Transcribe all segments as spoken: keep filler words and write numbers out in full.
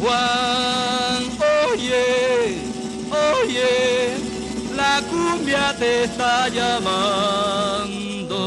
Juan, oye, oye, la cumbia te está llamando.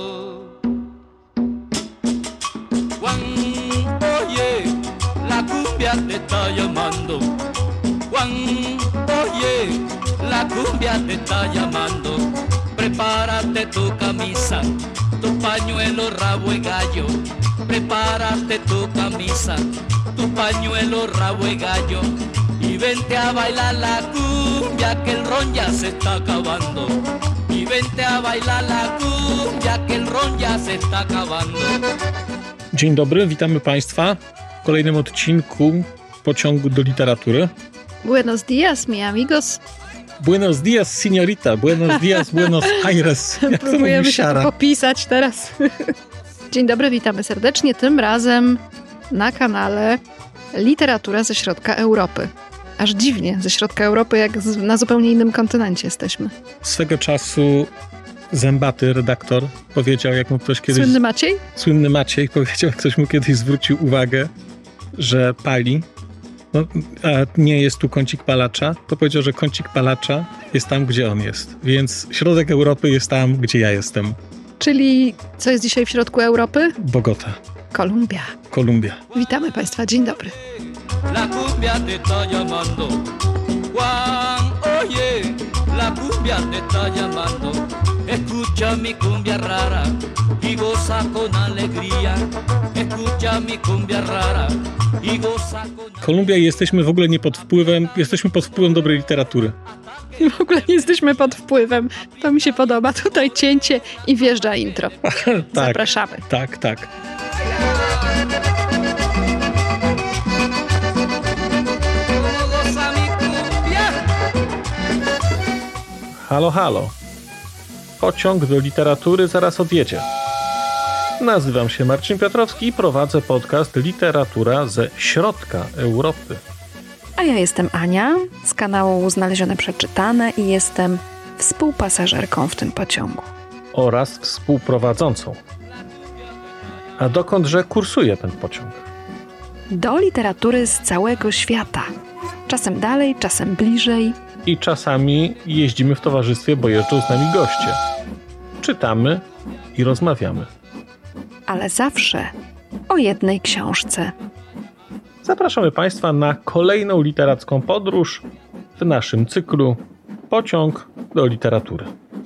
Juan, oye, la cumbia te está llamando. Juan, oye, la cumbia te está llamando. Prepárate tu camisa, tu pañuelo, rabo y gallo. Prepárate tu camisa, tu pañuelo, rabo y gallo. Y vente a bailar la cumbia, que el ron ya se está acabando. Y vente a bailar la cumbia, que el ron ya se está acabando. Dzień dobry, witamy Państwa w kolejnym odcinku Pociągu do Literatury. Buenos dias, mi amigos. Buenos dias, señorita. Buenos dias, Buenos Aires. Jak to Próbujemy mówi się Siara? tu popisać teraz. Dzień dobry, witamy serdecznie. Tym razem na kanale Literatura ze środka Europy. Aż dziwnie, ze środka Europy, jak z, na zupełnie innym kontynencie jesteśmy. Swego czasu zębaty redaktor powiedział, jak mu ktoś kiedyś... Słynny Maciej? Słynny Maciej powiedział, jak ktoś mu kiedyś zwrócił uwagę, że pali. No, a nie jest tu kącik palacza, to powiedział, że kącik palacza jest tam, gdzie on jest. Więc środek Europy jest tam, gdzie ja jestem. Czyli co jest dzisiaj w środku Europy? Bogota, Kolumbia. Kolumbia. Witamy Państwa, dzień dobry. La cumbia te está llamando. Juan, oye, la cumbia te está llamando. Escucha mi cumbia rara y goza con alegría. Escucha mi cumbia rara y goza con... Kolumbia i jesteśmy w ogóle nie pod wpływem, jesteśmy pod wpływem dobrej literatury. W ogóle nie jesteśmy pod wpływem. To mi się podoba. Tutaj cięcie i wjeżdża intro. tak, Zapraszamy. tak, tak. Goza mi cumbia. Halo, halo. Pociąg do literatury zaraz odjedzie. Nazywam się Marcin Piotrowski i prowadzę podcast Literatura ze środka Europy. A ja jestem Ania z kanału Znalezione Przeczytane i jestem współpasażerką w tym pociągu. Oraz współprowadzącą. A dokądże kursuje ten pociąg? Do literatury z całego świata. Czasem dalej, czasem bliżej. I czasami jeździmy w towarzystwie, bo jeżdżą z nami goście. Czytamy i rozmawiamy. Ale zawsze o jednej książce. Zapraszamy Państwa na kolejną literacką podróż w naszym cyklu Pociąg do Literatury.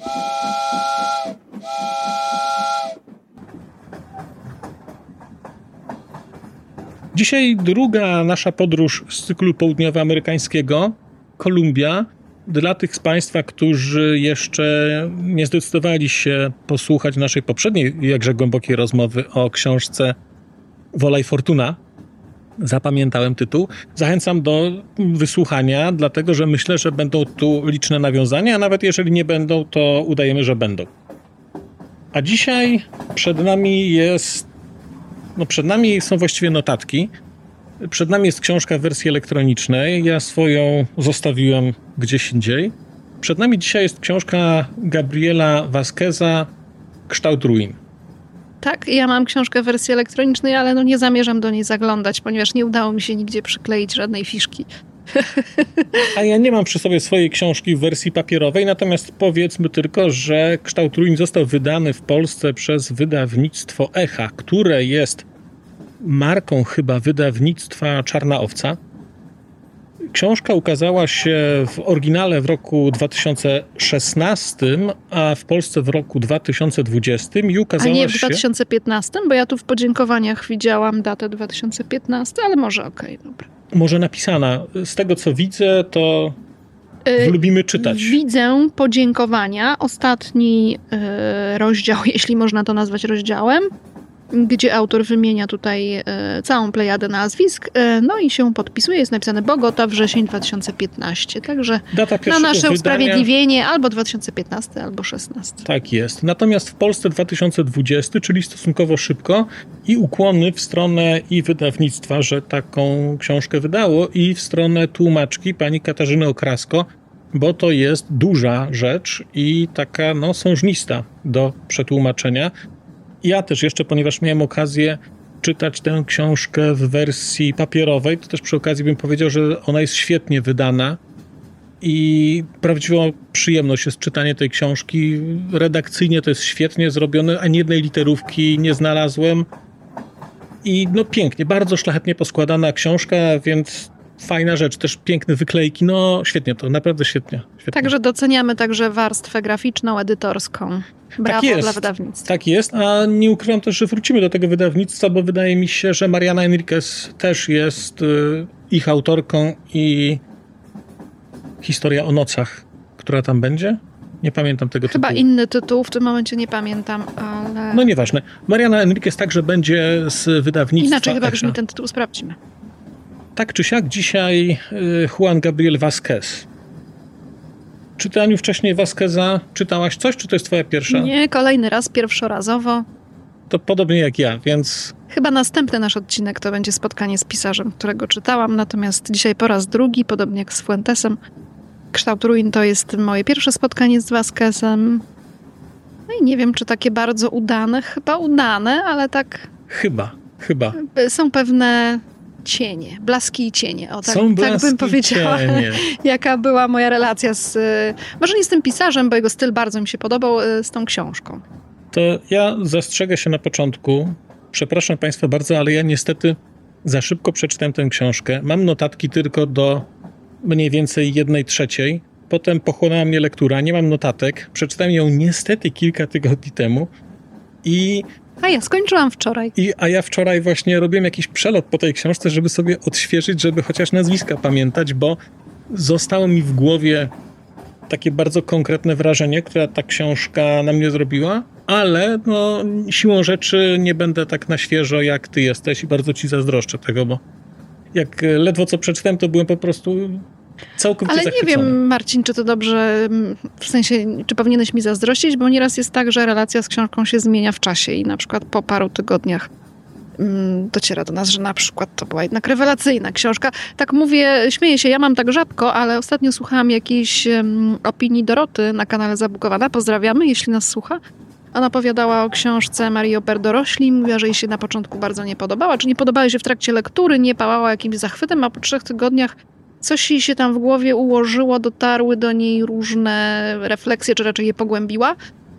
Dzisiaj druga nasza podróż z cyklu południowoamerykańskiego, Kolumbia. Dla tych z Państwa, którzy jeszcze nie zdecydowali się posłuchać naszej poprzedniej, jakże głębokiej rozmowy o książce Wola i Fortuna, zapamiętałem tytuł, zachęcam do wysłuchania, dlatego że myślę, że będą tu liczne nawiązania, a nawet jeżeli nie będą, to udajemy, że będą. A dzisiaj przed nami jest, no przed nami są właściwie notatki. Przed nami jest książka w wersji elektronicznej. Ja swoją zostawiłem gdzieś indziej. Przed nami dzisiaj jest książka Gabriela Vázqueza Kształt ruin. Tak, ja mam książkę w wersji elektronicznej, ale no nie zamierzam do niej zaglądać, ponieważ nie udało mi się nigdzie przykleić żadnej fiszki. A ja nie mam przy sobie swojej książki w wersji papierowej, natomiast powiedzmy tylko, że Kształt ruin został wydany w Polsce przez wydawnictwo Echa, które jest marką chyba wydawnictwa Czarna Owca. Książka ukazała się w oryginale w roku dwa tysiące szesnastym, a w Polsce w roku dwa tysiące dwudziestym i ukazała A nie w się... dwa tysiące piętnastym, bo ja tu w podziękowaniach widziałam datę dwa tysiące piętnasty, ale może okej, okay, dobra. Może napisana. Z tego co widzę, to Yy, lubimy czytać. Widzę podziękowania. Ostatni yy, rozdział, jeśli można to nazwać rozdziałem, gdzie autor wymienia tutaj e, całą plejadę nazwisk, e, no i się podpisuje, jest napisane Bogota, wrzesień dwa tysiące piętnasty, także Data na nasze wydania... usprawiedliwienie albo dwa tysiące piętnasty, albo szesnasty. Tak jest. Natomiast w Polsce dwa tysiące dwudziesty, czyli stosunkowo szybko i ukłony w stronę i wydawnictwa, że taką książkę wydało, i w stronę tłumaczki pani Katarzyny Okrasko, bo to jest duża rzecz i taka no sążnista do przetłumaczenia. Ja też jeszcze, ponieważ miałem okazję czytać tę książkę w wersji papierowej, to też przy okazji bym powiedział, że ona jest świetnie wydana i prawdziwą przyjemność jest czytanie tej książki. Redakcyjnie to jest świetnie zrobione, ani jednej literówki nie znalazłem. I no pięknie, bardzo szlachetnie poskładana książka, więc fajna rzecz, też piękne wyklejki, no świetnie to, naprawdę świetnie. świetnie. Także doceniamy także warstwę graficzną, edytorską. Brawo tak jest, dla wydawnictwa. Tak jest, a nie ukrywam też, że wrócimy do tego wydawnictwa, bo wydaje mi się, że Mariana Enriquez też jest y, ich autorką i Historia o nocach, która tam będzie. Nie pamiętam tego Chyba tytułu. inny tytuł, w tym momencie nie pamiętam, ale... No nieważne. Mariana Enriquez także będzie z wydawnictwa Inaczej chyba Echa. brzmi ten tytuł, sprawdźmy. Tak czy siak, dzisiaj y, Juan Gabriel Vázquez. Czy ty, Aniu, wcześniej Vázqueza czytałaś coś, czy to jest twoja pierwsza? Nie, kolejny raz, pierwszorazowo. To podobnie jak ja, więc Chyba następny nasz odcinek to będzie spotkanie z pisarzem, którego czytałam, natomiast dzisiaj po raz drugi, podobnie jak z Fuentesem. Kształt ruin to jest moje pierwsze spotkanie z Vázquezem. No i nie wiem, czy takie bardzo udane, chyba udane, ale tak chyba, chyba. są pewne cienie, blaski i cienie. O, tak, Są tak blaski bym powiedziała, cienie. jaka była moja relacja z, może nie z tym pisarzem, bo jego styl bardzo mi się podobał, z tą książką. To ja zastrzegę się na początku. Przepraszam Państwa bardzo, ale ja niestety za szybko przeczytałem tę książkę. Mam notatki tylko do mniej więcej jednej trzeciej. Potem pochłonęła mnie lektura, nie mam notatek. Przeczytałem ją niestety kilka tygodni temu. I, A ja skończyłam wczoraj. i, a ja wczoraj właśnie robiłem jakiś przelot po tej książce, żeby sobie odświeżyć, żeby chociaż nazwiska pamiętać, bo zostało mi w głowie takie bardzo konkretne wrażenie, które ta książka na mnie zrobiła, ale no, siłą rzeczy nie będę tak na świeżo, jak ty jesteś i bardzo ci zazdroszczę tego, bo jak ledwo co przeczytałem, to byłem po prostu całkowicie Ale zachwycony. nie wiem, Marcin, czy to dobrze, w sensie, czy powinieneś mi zazdrościć, bo nieraz jest tak, że relacja z książką się zmienia w czasie i na przykład po paru tygodniach mm, dociera do nas, że na przykład to była jednak rewelacyjna książka. Tak mówię, śmieję się, ja mam tak rzadko, ale ostatnio słuchałam jakiejś um, opinii Doroty na kanale Zabukowana. Pozdrawiamy, jeśli nas słucha. Ona opowiadała o książce Marii Oper Dorośli i mówiła, że jej się na początku bardzo nie podobała, czy nie podobała jej się w trakcie lektury, nie pałała jakimś zachwytem, a po trzech tygodniach coś jej się tam w głowie ułożyło, dotarły do niej różne refleksje, czy raczej je pogłębiła.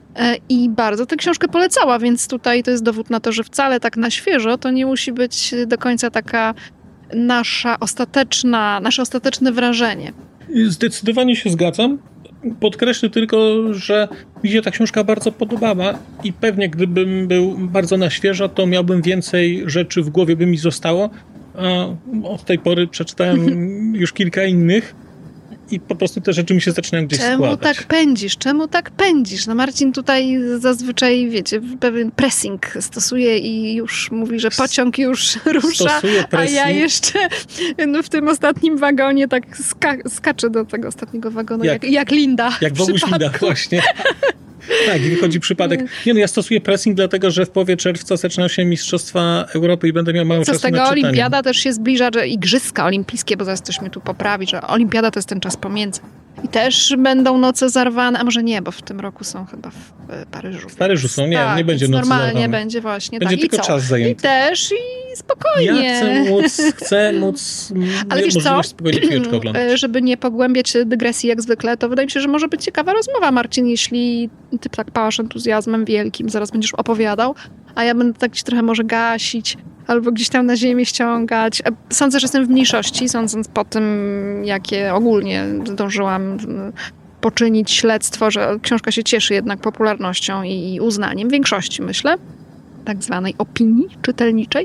I bardzo tę książkę polecała, więc tutaj to jest dowód na to, że wcale tak na świeżo to nie musi być do końca taka nasza ostateczna, nasze ostateczne wrażenie. Zdecydowanie się zgadzam. Podkreślę tylko, że mi się ta książka bardzo podobała i pewnie gdybym był bardzo na świeżo, to miałbym więcej rzeczy w głowie, by mi zostało. A od tej pory przeczytałem już kilka innych i po prostu te rzeczy mi się zaczynają gdzieś Czemu składać. tak pędzisz? Czemu tak pędzisz? No Marcin tutaj zazwyczaj, wiecie, pewien pressing stosuje i już mówi, że pociąg już rusza, Stosuje a pressing. ja jeszcze no, w tym ostatnim wagonie tak ska- skaczę do tego ostatniego wagonu, jak, jak, jak Linda. Jak w Boguś przypadku. Linda, właśnie. Tak, i wychodzi przypadek. Nie no, ja stosuję pressing, dlatego że w połowie czerwca zaczynają się Mistrzostwa Europy i będę miał mało Co czasu z tego na czytanie. olimpiada też się zbliża, że igrzyska olimpijskie, bo zaraz coś mnie tu poprawi, że olimpiada to jest ten czas pomiędzy. I też będą noce zarwane, a może nie, bo w tym roku są chyba w Paryżu. W Paryżu są, nie, tak, nie będzie więc nocy normalnie zarwane. będzie właśnie. Będzie tak. tylko I co? czas zajęty. I też i spokojnie. Ja chcę móc, chcę móc Ale wiesz co? możliwość spokojnie chwileczkę oglądać. Żeby nie pogłębiać dygresji jak zwykle, to wydaje mi się, że może być ciekawa rozmowa, Marcin, jeśli ty tak pałasz entuzjazmem wielkim, zaraz będziesz opowiadał, a ja będę tak ci trochę może gasić, albo gdzieś tam na ziemię ściągać. Sądzę, że jestem w mniejszości, sądząc po tym, jakie ogólnie zdążyłam poczynić śledztwo, że książka się cieszy jednak popularnością i uznaniem większości, myślę, tak zwanej opinii czytelniczej.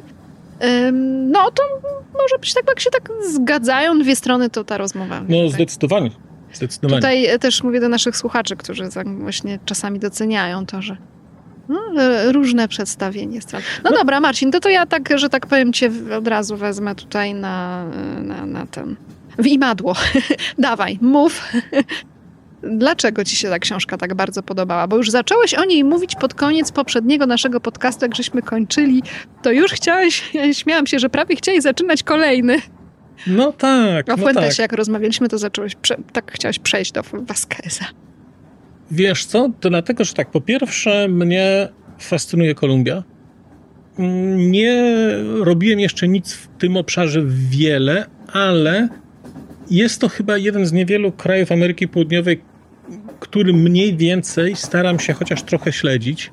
No to może być tak, jak się tak zgadzają dwie strony, to ta rozmowa. No tak. zdecydowanie. Zdecydowanie. Tutaj też mówię do naszych słuchaczy, którzy tak właśnie czasami doceniają to, że no, różne przedstawienie stron. No, no dobra, Marcin, to to ja tak, że tak powiem, cię od razu wezmę tutaj na, na, na ten... w imadło. Dawaj, mów. Dlaczego ci się ta książka tak bardzo podobała? Bo już zacząłeś o niej mówić pod koniec poprzedniego naszego podcastu, jak żeśmy kończyli, to już chciałeś, ja śmiałam się, że prawie chciałeś zaczynać kolejny. No tak, O no Fuentesie, tak. jak rozmawialiśmy, to zacząłeś, prze- tak chciałeś przejść do Vázqueza. Wiesz co, to dlatego, że tak, po pierwsze mnie fascynuje Kolumbia. Nie robiłem jeszcze nic w tym obszarze wiele, ale jest to chyba jeden z niewielu krajów Ameryki Południowej, który mniej więcej staram się chociaż trochę śledzić.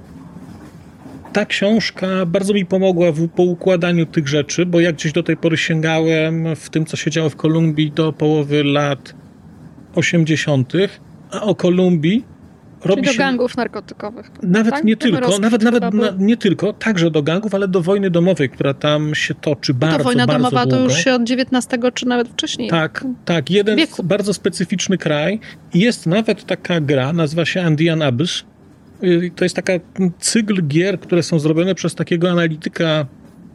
Ta książka bardzo mi pomogła w poukładaniu tych rzeczy, bo jak gdzieś do tej pory sięgałem w tym, co się działo w Kolumbii do połowy lat osiemdziesiątych, a o Kolumbii robi Czyli do się... gangów narkotykowych. Nawet tak? nie tylko, nawet, nawet chyba na, nie tylko, także do gangów, ale do wojny domowej, która tam się toczy bardzo, to wojna bardzo domowa długo. to już się od dziewiętnastego czy nawet wcześniej. Tak, tak. Jeden wieku. bardzo specyficzny kraj. Jest nawet taka gra, nazywa się Andean Abyss. To jest taka cykl gier, które są zrobione przez takiego analityka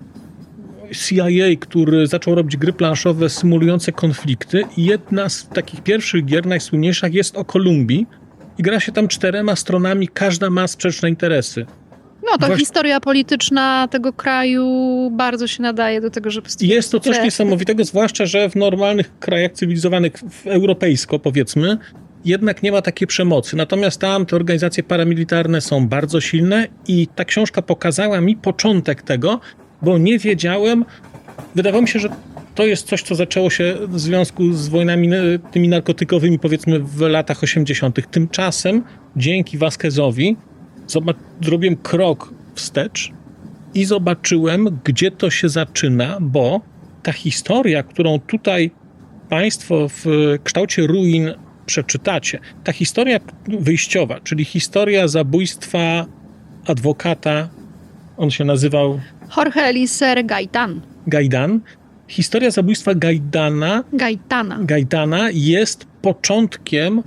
C I A, który zaczął robić gry planszowe symulujące konflikty. I jedna z takich pierwszych gier, najsłynniejszych, jest o Kolumbii. I gra się tam czterema stronami, każda ma sprzeczne interesy. No to Właśnie- historia polityczna tego kraju bardzo się nadaje do tego, żeby... I jest to coś Te- niesamowitego, zwłaszcza, że w normalnych krajach cywilizowanych, w europejsko powiedzmy, jednak nie ma takiej przemocy. Natomiast tam te organizacje paramilitarne są bardzo silne i ta książka pokazała mi początek tego, bo nie wiedziałem, wydawało mi się, że to jest coś, co zaczęło się w związku z wojnami e, tymi narkotykowymi, powiedzmy, w latach osiemdziesiątych. Tymczasem, dzięki Vasquezowi, zobac- zrobiłem krok wstecz i zobaczyłem, gdzie to się zaczyna, bo ta historia, którą tutaj Państwo w kształcie ruin przeczytacie, ta historia wyjściowa, czyli historia zabójstwa adwokata, on się nazywał Jorge Elicer Gaitan. Gaidan, historia zabójstwa Gaidana, Gaitana. Gaidana jest początkiem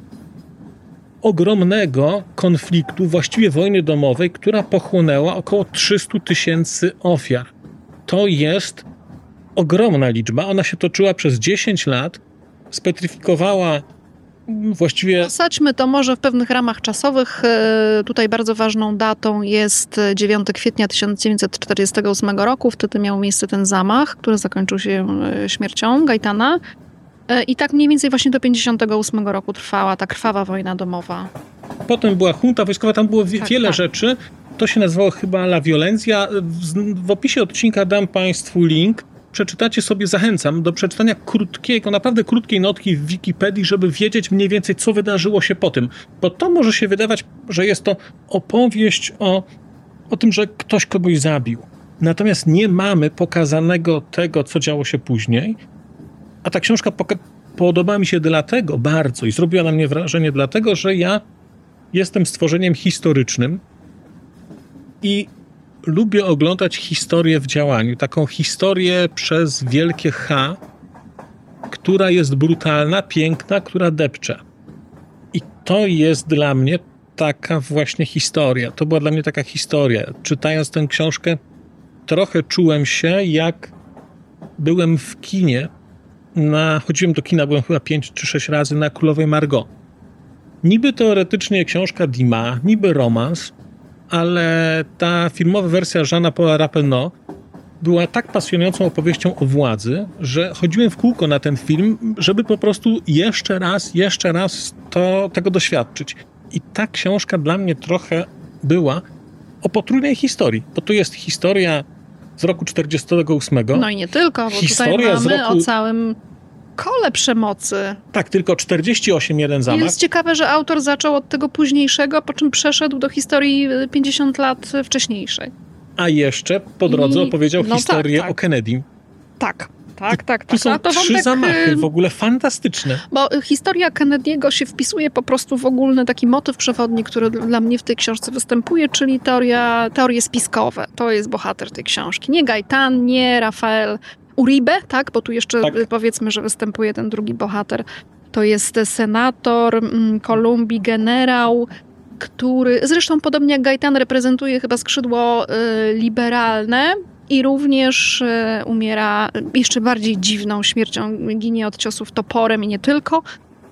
ogromnego konfliktu, właściwie wojny domowej, która pochłonęła około trzysta tysięcy ofiar. To jest ogromna liczba. Ona się toczyła przez dziesięć lat, spetryfikowała właściwie... Osadźmy to może w pewnych ramach czasowych. E, Tutaj bardzo ważną datą jest dziewiątego kwietnia tysiąc dziewięćset czterdziestego ósmego roku. Wtedy miał miejsce ten zamach, który zakończył się e, śmiercią Gaitana. E, I tak mniej więcej właśnie do pięćdziesiątego ósmego roku trwała ta krwawa wojna domowa. Potem była junta wojskowa, tam było wie- Tak, wiele tak. rzeczy. To się nazywało chyba La Violencia. W, w opisie odcinka dam Państwu link. Przeczytacie sobie, zachęcam do przeczytania krótkiego, naprawdę krótkiej notki w Wikipedii, żeby wiedzieć mniej więcej, co wydarzyło się po tym. Bo to może się wydawać, że jest to opowieść o, o tym, że ktoś kogoś zabił. Natomiast nie mamy pokazanego tego, co działo się później. A ta książka poka- podoba mi się dlatego bardzo i zrobiła na mnie wrażenie dlatego, że ja jestem stworzeniem historycznym i lubię oglądać historię w działaniu. Taką historię przez wielkie H, która jest brutalna, piękna, która depcze. I to jest dla mnie taka właśnie historia. To była dla mnie taka historia. Czytając tę książkę, trochę czułem się, jak byłem w kinie. Na, chodziłem do kina, byłem chyba pięć czy sześć razy na Królowej Margot. Niby teoretycznie książka Dumas, niby romans, ale ta filmowa wersja Jeana Paula Rappeneau była tak pasjonującą opowieścią o władzy, że chodziłem w kółko na ten film, żeby po prostu jeszcze raz, jeszcze raz to, tego doświadczyć. I ta książka dla mnie trochę była o potrójnej historii, bo tu jest historia z roku czterdziestego ósmego. No i nie tylko, bo Historia z tutaj mamy roku- o całym kole przemocy. Tak, tylko czterdzieści osiem jeden I zamach. jest ciekawe, że autor zaczął od tego późniejszego, po czym przeszedł do historii pięćdziesiąt lat wcześniejszej. A jeszcze po drodze I- opowiedział no historię tak, tak. o Kennedy. Tak, tak, tak. Tu tak. są A to trzy wątek, zamachy, y, w ogóle fantastyczne. Bo y, historia Kennedy'ego się wpisuje po prostu w ogólny taki motyw przewodni, który d- dla mnie w tej książce występuje, czyli teoria, teorie spiskowe. To jest bohater tej książki. Nie Gaitan, nie Rafael Uribe, tak? Bo tu jeszcze Tak. y, powiedzmy, że występuje ten drugi bohater. To jest senator mm, Kolumbii, generał, który zresztą podobnie jak Gaitan reprezentuje chyba skrzydło y, liberalne i również y, umiera jeszcze bardziej dziwną śmiercią. Ginie od ciosów toporem i nie tylko.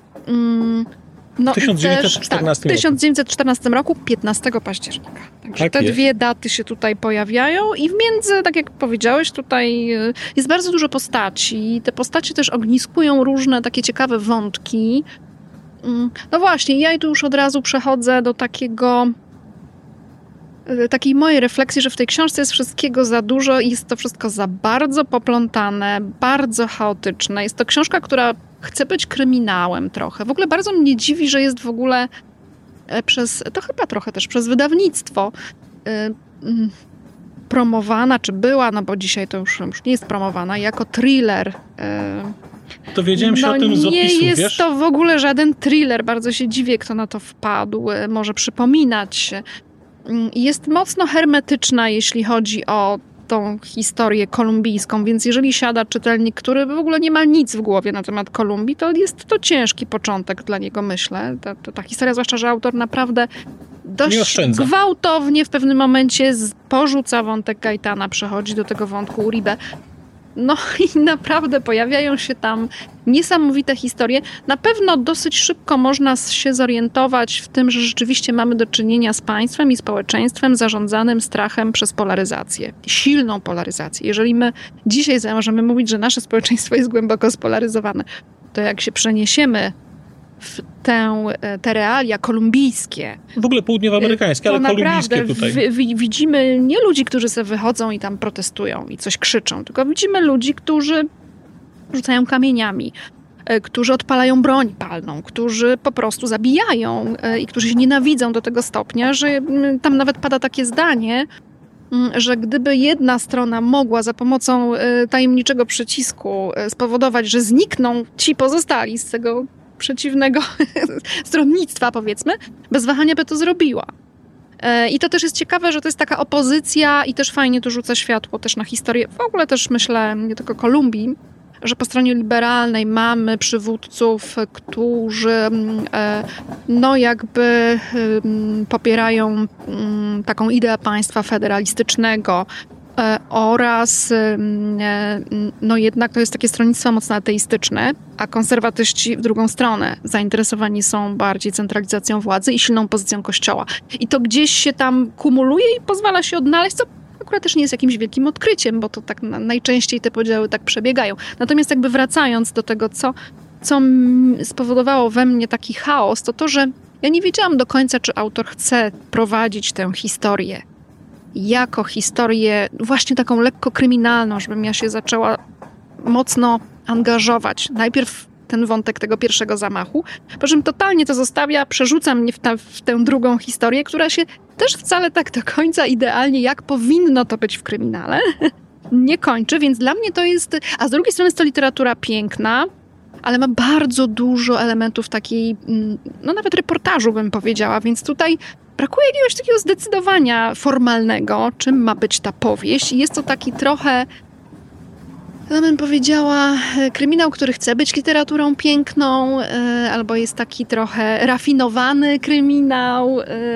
Mm, no W tysiąc dziewięćset i też, czternastym tak, w tysiąc dziewięćset czternastym roku, piętnastego października. Także Tak te jest. dwie daty się tutaj pojawiają i w między, tak jak powiedziałeś, tutaj y, jest bardzo dużo postaci. Te postacie też ogniskują różne takie ciekawe wątki. Mm, No właśnie, ja tu już od razu przechodzę do takiego takiej mojej refleksji, że w tej książce jest wszystkiego za dużo i jest to wszystko za bardzo poplątane, bardzo chaotyczne. Jest to książka, która chce być kryminałem trochę. W ogóle bardzo mnie dziwi, że jest w ogóle przez, to chyba trochę też przez wydawnictwo promowana, czy była, no bo dzisiaj to już, już nie jest promowana, jako thriller. Dowiedziałem się no, o tym z opisu, nie jest wiesz? to w ogóle żaden thriller. Bardzo się dziwię, kto na to wpadł. Może przypominać. Jest mocno hermetyczna, jeśli chodzi o tą historię kolumbijską, więc jeżeli siada czytelnik, który w ogóle nie ma nic w głowie na temat Kolumbii, to jest to ciężki początek dla niego, myślę. Ta, ta, ta historia, zwłaszcza, że autor naprawdę dość gwałtownie w pewnym momencie porzuca wątek Gaitana, przechodzi do tego wątku Uribe. No i naprawdę pojawiają się tam niesamowite historie. Na pewno dosyć szybko można się zorientować w tym, że rzeczywiście mamy do czynienia z państwem i społeczeństwem zarządzanym strachem przez polaryzację. Silną polaryzację. Jeżeli my dzisiaj możemy mówić, że nasze społeczeństwo jest głęboko spolaryzowane, to jak się przeniesiemy w tę, te realia kolumbijskie. W ogóle południowoamerykańskie, ale kolumbijskie tutaj. W, w, widzimy nie ludzi, którzy sobie wychodzą i tam protestują i coś krzyczą, tylko widzimy ludzi, którzy rzucają kamieniami, którzy odpalają broń palną, którzy po prostu zabijają i którzy się nienawidzą do tego stopnia, że tam nawet pada takie zdanie, że gdyby jedna strona mogła za pomocą tajemniczego przycisku spowodować, że znikną ci pozostali z tego przeciwnego stronnictwa, powiedzmy, bez wahania by to zrobiła. I to też jest ciekawe, że to jest taka opozycja i też fajnie to rzuca światło też na historię, w ogóle też myślę, nie tylko Kolumbii, że po stronie liberalnej mamy przywódców, którzy no jakby popierają taką ideę państwa federalistycznego, oraz no jednak to jest takie stronnictwo mocno ateistyczne, a konserwatyści w drugą stronę zainteresowani są bardziej centralizacją władzy i silną pozycją Kościoła. I to gdzieś się tam kumuluje i pozwala się odnaleźć, co akurat też nie jest jakimś wielkim odkryciem, bo to tak najczęściej te podziały tak przebiegają. Natomiast jakby wracając do tego, co, co spowodowało we mnie taki chaos, to to, że ja nie wiedziałam do końca, czy autor chce prowadzić tę historię jako historię właśnie taką lekko kryminalną, żebym ja się zaczęła mocno angażować. Najpierw ten wątek tego pierwszego zamachu, po czym totalnie to zostawia, przerzuca mnie w, ta, w tę drugą historię, która się też wcale tak do końca idealnie, jak powinno to być w kryminale, nie kończy, więc dla mnie to jest... A z drugiej strony jest to literatura piękna, ale ma bardzo dużo elementów takiej, no nawet reportażu bym powiedziała, więc tutaj brakuje jakiegoś takiego zdecydowania formalnego, czym ma być ta powieść. I jest to taki trochę, ja bym powiedziała, kryminał, który chce być literaturą piękną, albo jest taki trochę rafinowany kryminał.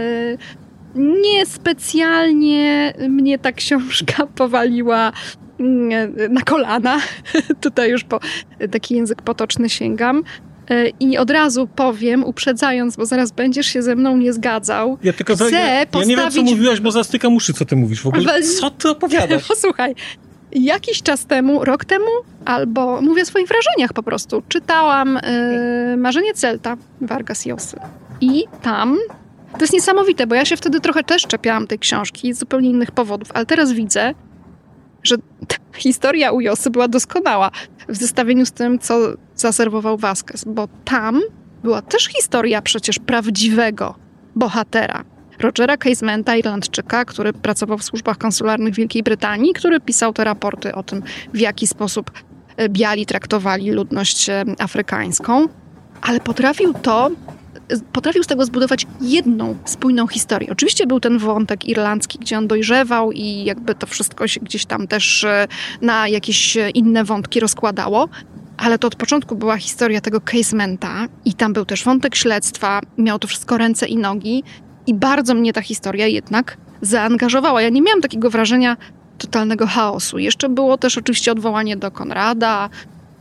Niespecjalnie mnie ta książka powaliła na kolana. Tutaj już po taki język potoczny sięgam. I od razu powiem, uprzedzając, bo zaraz będziesz się ze mną nie zgadzał. Ja tylko chcę ja, ja postawić... nie wiem, co mówiłaś, bo zastykam uszy, co ty mówisz w ogóle. Co ty opowiadasz? Posłuchaj, jakiś czas temu, rok temu, albo mówię o swoich wrażeniach po prostu, czytałam yy, Marzenie Celta Vargas Llosy. I tam to jest niesamowite, bo ja się wtedy trochę też czepiałam tej książki z zupełnie innych powodów, ale teraz widzę, że historia u Llosy była doskonała w zestawieniu z tym, co zaserwował Vasquez, bo tam była też historia przecież prawdziwego bohatera. Rogera Casementa, Irlandczyka, który pracował w służbach konsularnych Wielkiej Brytanii, który pisał te raporty o tym, w jaki sposób biali traktowali ludność afrykańską, ale potrafił to Potrafił z tego zbudować jedną spójną historię. Oczywiście był ten wątek irlandzki, gdzie on dojrzewał i jakby to wszystko się gdzieś tam też na jakieś inne wątki rozkładało, ale to od początku była historia tego Casementa i tam był też wątek śledztwa, miało to wszystko ręce i nogi i bardzo mnie ta historia jednak zaangażowała. Ja nie miałam takiego wrażenia totalnego chaosu. Jeszcze było też oczywiście odwołanie do Konrada,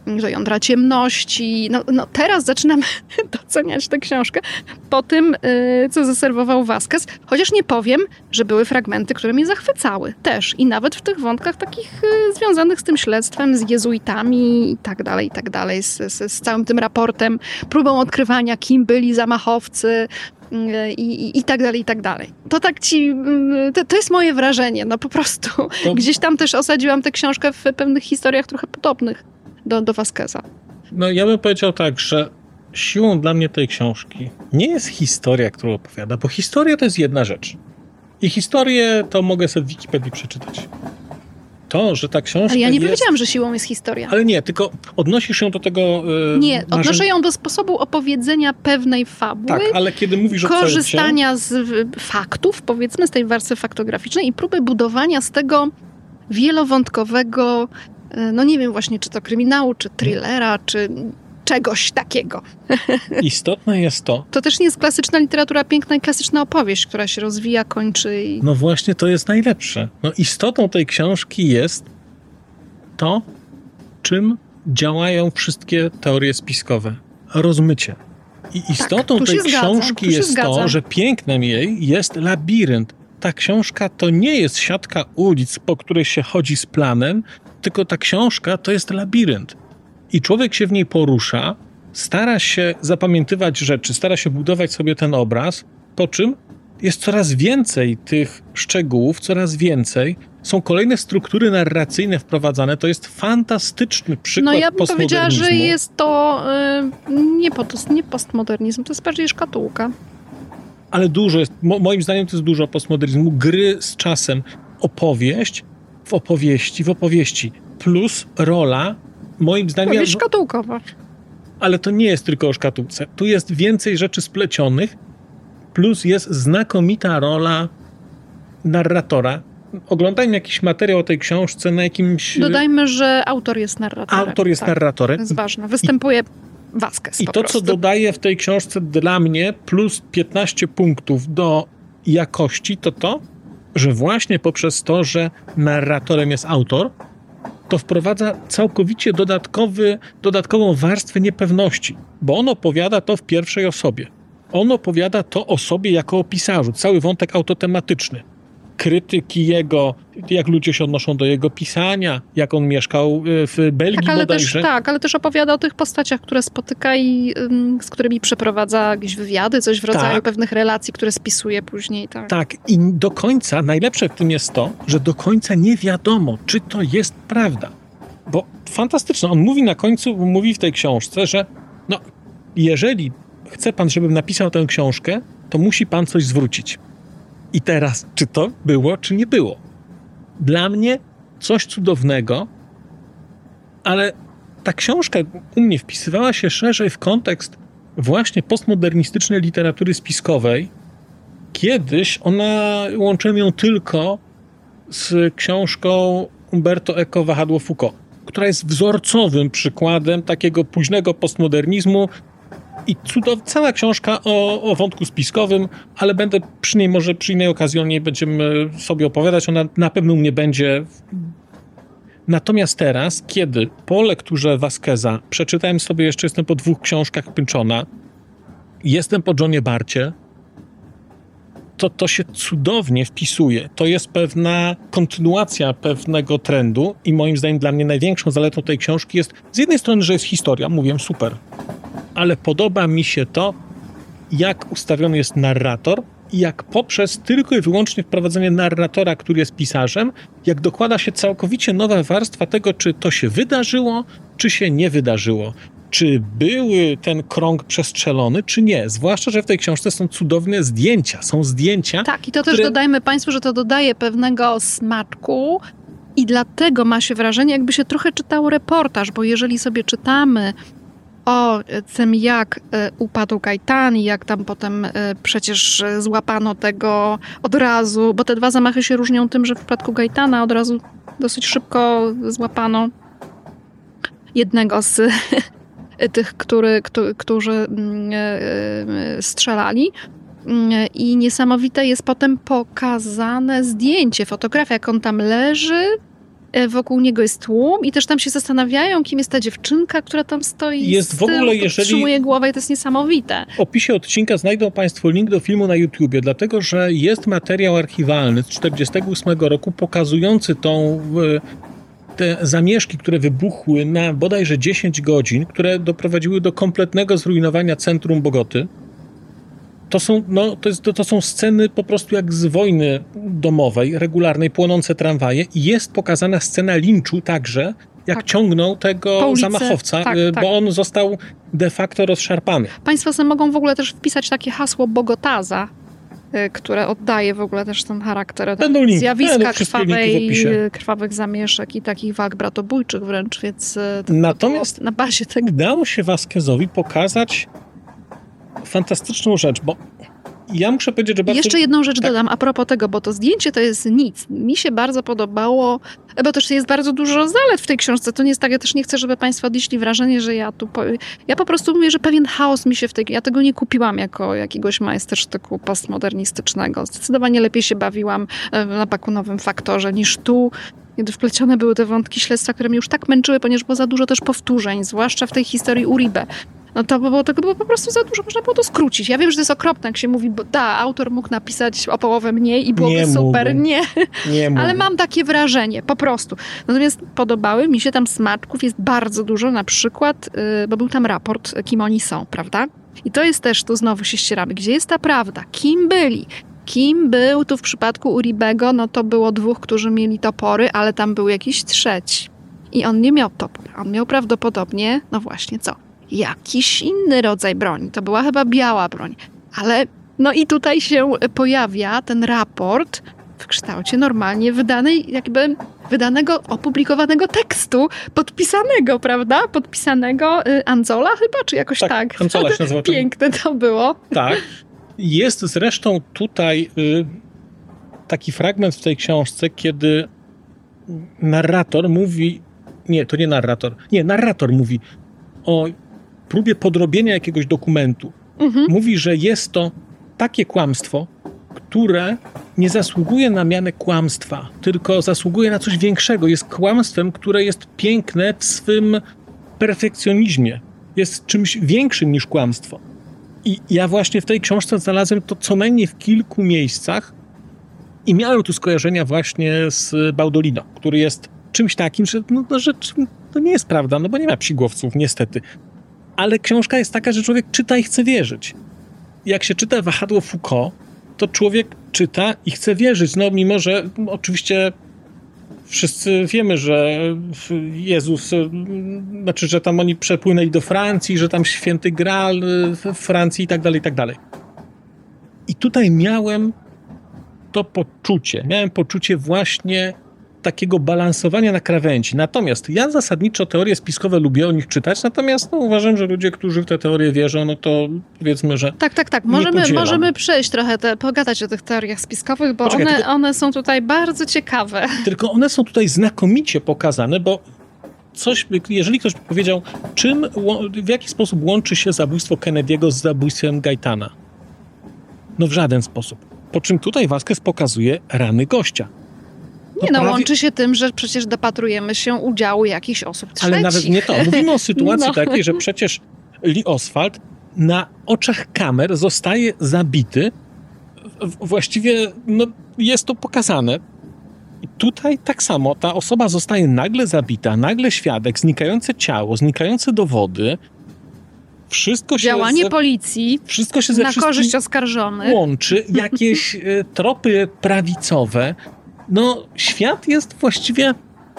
do jądra ciemności. No, no teraz zaczynam doceniać tę książkę po tym, yy, co zaserwował Vasquez. Chociaż nie powiem, że były fragmenty, które mnie zachwycały też. I nawet w tych wątkach takich yy, związanych z tym śledztwem, z jezuitami i tak dalej, i tak dalej, z, z, z całym tym raportem, próbą odkrywania, kim byli zamachowcy, I, i, i tak dalej, i tak dalej. To tak ci, to, to jest moje wrażenie, no po prostu. To... Gdzieś tam też osadziłam tę książkę w pewnych historiach trochę podobnych do, do Vasqueza. No ja bym powiedział tak, że siłą dla mnie tej książki nie jest historia, którą opowiada, bo historia to jest jedna rzecz. I historię to mogę sobie w Wikipedii przeczytać. To, że ta książka Ale ja nie jest... powiedziałam, że siłą jest historia. Ale nie, tylko odnosisz ją do tego... Yy, nie, narzędzia... odnoszę ją do sposobu opowiedzenia pewnej fabuły. Tak, ale kiedy mówisz o korzystania z faktów, powiedzmy, z tej warstwy faktograficznej i próby budowania z tego wielowątkowego, no nie wiem właśnie, czy to kryminału, czy thrillera, czy czegoś takiego. Istotne jest to... To też nie jest klasyczna literatura piękna i klasyczna opowieść, która się rozwija, kończy i... No właśnie, to jest najlepsze. No istotą tej książki jest to, czym działają wszystkie teorie spiskowe. Rozmycie. I istotą tak, tej zgadzam, książki jest zgadzam. to, że pięknem jej jest labirynt. Ta książka to nie jest siatka ulic, po której się chodzi z planem, tylko ta książka to jest labirynt. I człowiek się w niej porusza, stara się zapamiętywać rzeczy, stara się budować sobie ten obraz, po czym jest coraz więcej tych szczegółów, coraz więcej. Są kolejne struktury narracyjne wprowadzane. To jest fantastyczny przykład No ja bym powiedziała, postmodernizmu. że jest to y, nie, post, nie postmodernizm, to jest bardziej szkatułka. Ale dużo jest, mo, moim zdaniem to jest dużo postmodernizmu. Gry z czasem. Opowieść w opowieści, w opowieści. Plus rola, moim zdaniem... Powieść szkatułkowa. Ale to nie jest tylko o szkatułce. Tu jest więcej rzeczy splecionych, plus jest znakomita rola narratora. Oglądajmy jakiś materiał o tej książce na jakimś... Dodajmy, że autor jest narratorem. Autor jest tak, narratorem. To jest ważne. Występuje I, Vasquez I po to, prostu. co dodaje w tej książce dla mnie plus piętnaście punktów do jakości, to to, że właśnie poprzez to, że narratorem jest autor, to wprowadza całkowicie dodatkowy, dodatkową warstwę niepewności, bo on opowiada to w pierwszej osobie. On opowiada to o sobie jako o pisarzu, cały wątek autotematyczny. Krytyki jego, jak ludzie się odnoszą do jego pisania, jak on mieszkał w Belgii tak, ale bodajże. Też, tak, ale też opowiada o tych postaciach, które spotyka i ym, z którymi przeprowadza jakieś wywiady, coś w rodzaju tak. pewnych relacji, które spisuje później. Tak. tak, i do końca, najlepsze w tym jest to, że do końca nie wiadomo, czy to jest prawda. Bo fantastyczne, on mówi na końcu, mówi w tej książce, że no, jeżeli chce pan, żebym napisał tę książkę, to musi pan coś zwrócić. I teraz, czy to było, czy nie było? Dla mnie coś cudownego, ale ta książka u mnie wpisywała się szerzej w kontekst właśnie postmodernistycznej literatury spiskowej. Kiedyś ona, łączyłem ją tylko z książką Umberto Eco Wahadło Foucault, która jest wzorcowym przykładem takiego późnego postmodernizmu. I cudowna, cała książka o, o wątku spiskowym, ale będę przy niej, może przy innej okazji o niej będziemy sobie opowiadać, ona na pewno u mnie będzie. Natomiast teraz, kiedy po lekturze Vasqueza przeczytałem sobie, jeszcze jestem po dwóch książkach Pynchona, jestem po Johnie Barcie, to to się cudownie wpisuje. To jest pewna kontynuacja pewnego trendu i moim zdaniem dla mnie największą zaletą tej książki jest z jednej strony, że jest historia, mówię, super, ale podoba mi się to, jak ustawiony jest narrator i jak poprzez tylko i wyłącznie wprowadzenie narratora, który jest pisarzem, jak dokłada się całkowicie nowa warstwa tego, czy to się wydarzyło, czy się nie wydarzyło. Czy był ten krąg przestrzelony, czy nie. Zwłaszcza, że w tej książce są cudowne zdjęcia. Są zdjęcia, Tak, i to też które... dodajmy Państwu, że to dodaje pewnego smaczku i dlatego ma się wrażenie, jakby się trochę czytało reportaż, bo jeżeli sobie czytamy o tym, jak upadł Gaitan i jak tam potem przecież złapano tego od razu, bo te dwa zamachy się różnią tym, że w przypadku Gaitana od razu dosyć szybko złapano jednego z tych, który, którzy strzelali. I niesamowite jest potem pokazane zdjęcie, fotografia, jak on tam leży wokół niego jest tłum i też tam się zastanawiają, kim jest ta dziewczynka, która tam stoi Jest z w ogóle, tyłu, jeżeli- podtrzymuje głowę i to jest niesamowite. W opisie odcinka znajdą Państwo link do filmu na YouTubie, dlatego że jest materiał archiwalny z czterdziestego ósmego roku pokazujący tą, e, te zamieszki, które wybuchły na bodajże dziesięć godzin, które doprowadziły do kompletnego zrujnowania centrum Bogoty. To są, no, to, jest, to, to są sceny po prostu jak z wojny domowej, regularnej, płonące tramwaje. I jest pokazana scena linczu także, jak Tak. ciągnął tego Po ulicy. zamachowca, Tak, e, tak. bo on został de facto rozszarpany. Państwo sobie mogą w ogóle też wpisać takie hasło Bogotaza, y, które oddaje w ogóle też ten charakter Będą linki. zjawiska Będą wszystkie linki w krwawej, opisie. y, krwawych zamieszek i takich walk bratobójczych wręcz, więc y, to Natomiast było na bazie tego. udało się Vasquezowi pokazać fantastyczną rzecz, bo ja muszę powiedzieć, że bardzo... Jeszcze jedną rzecz tak. dodam a propos tego, bo to zdjęcie to jest nic. Mi się bardzo podobało, bo też jest bardzo dużo zalet w tej książce. To nie jest tak, ja też nie chcę, żeby Państwo odnieśli wrażenie, że ja tu... Po... Ja po prostu mówię, że pewien chaos mi się w tej... Ja tego nie kupiłam jako jakiegoś majstersztyku postmodernistycznego. Zdecydowanie lepiej się bawiłam e, na Bakunowym Faktorze niż tu, kiedy wplecione były te wątki śledztwa, które mnie już tak męczyły, ponieważ było za dużo też powtórzeń, zwłaszcza w tej historii Uribe. No to było, tego było po prostu za dużo, można było to skrócić. Ja wiem, że to jest okropne, jak się mówi, bo da, autor mógł napisać o połowę mniej i byłoby Nie super. mógł. Nie, Nie ale mówię. mam takie wrażenie, po prostu. Natomiast podobały mi się tam smaczków, jest bardzo dużo, na przykład, yy, bo był tam raport, kim oni są, prawda? I to jest też, tu znowu się ścieramy, gdzie jest ta prawda, kim byli? Kim był tu w przypadku Uribego? No to było dwóch, którzy mieli topory, ale tam był jakiś trzeci. I on nie miał topora, on miał prawdopodobnie, no właśnie co? Jakiś inny rodzaj broni. To była chyba biała broń. Ale no i tutaj się pojawia ten raport w kształcie normalnie wydanej, jakby wydanego, opublikowanego tekstu, podpisanego, prawda? Podpisanego y, Anzola chyba, czy jakoś Tak, tak. Anzola się nazywa. Piękne to było. Tak. Jest zresztą tutaj y, taki fragment w tej książce, kiedy narrator mówi, nie, to nie narrator, nie, narrator mówi o próbie podrobienia jakiegoś dokumentu. Mhm. Mówi, że jest to takie kłamstwo, które nie zasługuje na mianę kłamstwa, tylko zasługuje na coś większego. Jest kłamstwem, które jest piękne w swym perfekcjonizmie. Jest czymś większym niż kłamstwo. I ja właśnie w tej książce znalazłem to co najmniej w kilku miejscach i miałem tu skojarzenia właśnie z Baudolino, który jest czymś takim, że, no, no, że to nie jest prawda, no bo nie ma psigłowców, niestety. Ale książka jest taka, że człowiek czyta i chce wierzyć. Jak się czyta Wahadło Foucault, to człowiek czyta i chce wierzyć. No mimo, że no, oczywiście wszyscy wiemy, że Jezus, znaczy, że tam oni przepłynęli do Francji, że tam święty Graal w Francji i tak dalej, i tak dalej. I tutaj miałem to poczucie, miałem poczucie właśnie takiego balansowania na krawędzi. Natomiast ja zasadniczo teorie spiskowe lubię o nich czytać, natomiast no, uważam, że ludzie, którzy w te teorie wierzą, no to powiedzmy, że Tak, tak, tak. Nie Możemy, podzielam. możemy przejść trochę, te, pogadać o tych teoriach spiskowych, bo Poczekaj, one, tylko- one są tutaj bardzo ciekawe. tylko one są tutaj znakomicie pokazane, bo coś, jeżeli ktoś by powiedział, czym, ło- w jaki sposób łączy się zabójstwo Kennedy'ego z zabójstwem Gaitana? No w żaden sposób. Po czym tutaj Vasquez pokazuje rany gościa. Nie no, prawie- łączy się tym, że przecież dopatrujemy się udziału jakichś osób trzecich. Ale nawet nie to. Mówimy o sytuacji No. takiej, że przecież Lee Oswald na oczach kamer zostaje zabity. W- Właściwie no, jest to pokazane. I tutaj tak samo ta osoba zostaje nagle zabita, nagle świadek, znikające ciało, znikające dowody. Wszystko się Działanie ze, policji wszystko się ze na wszystkim korzyść oskarżonych. łączy. Jakieś y, tropy prawicowe. No, świat jest właściwie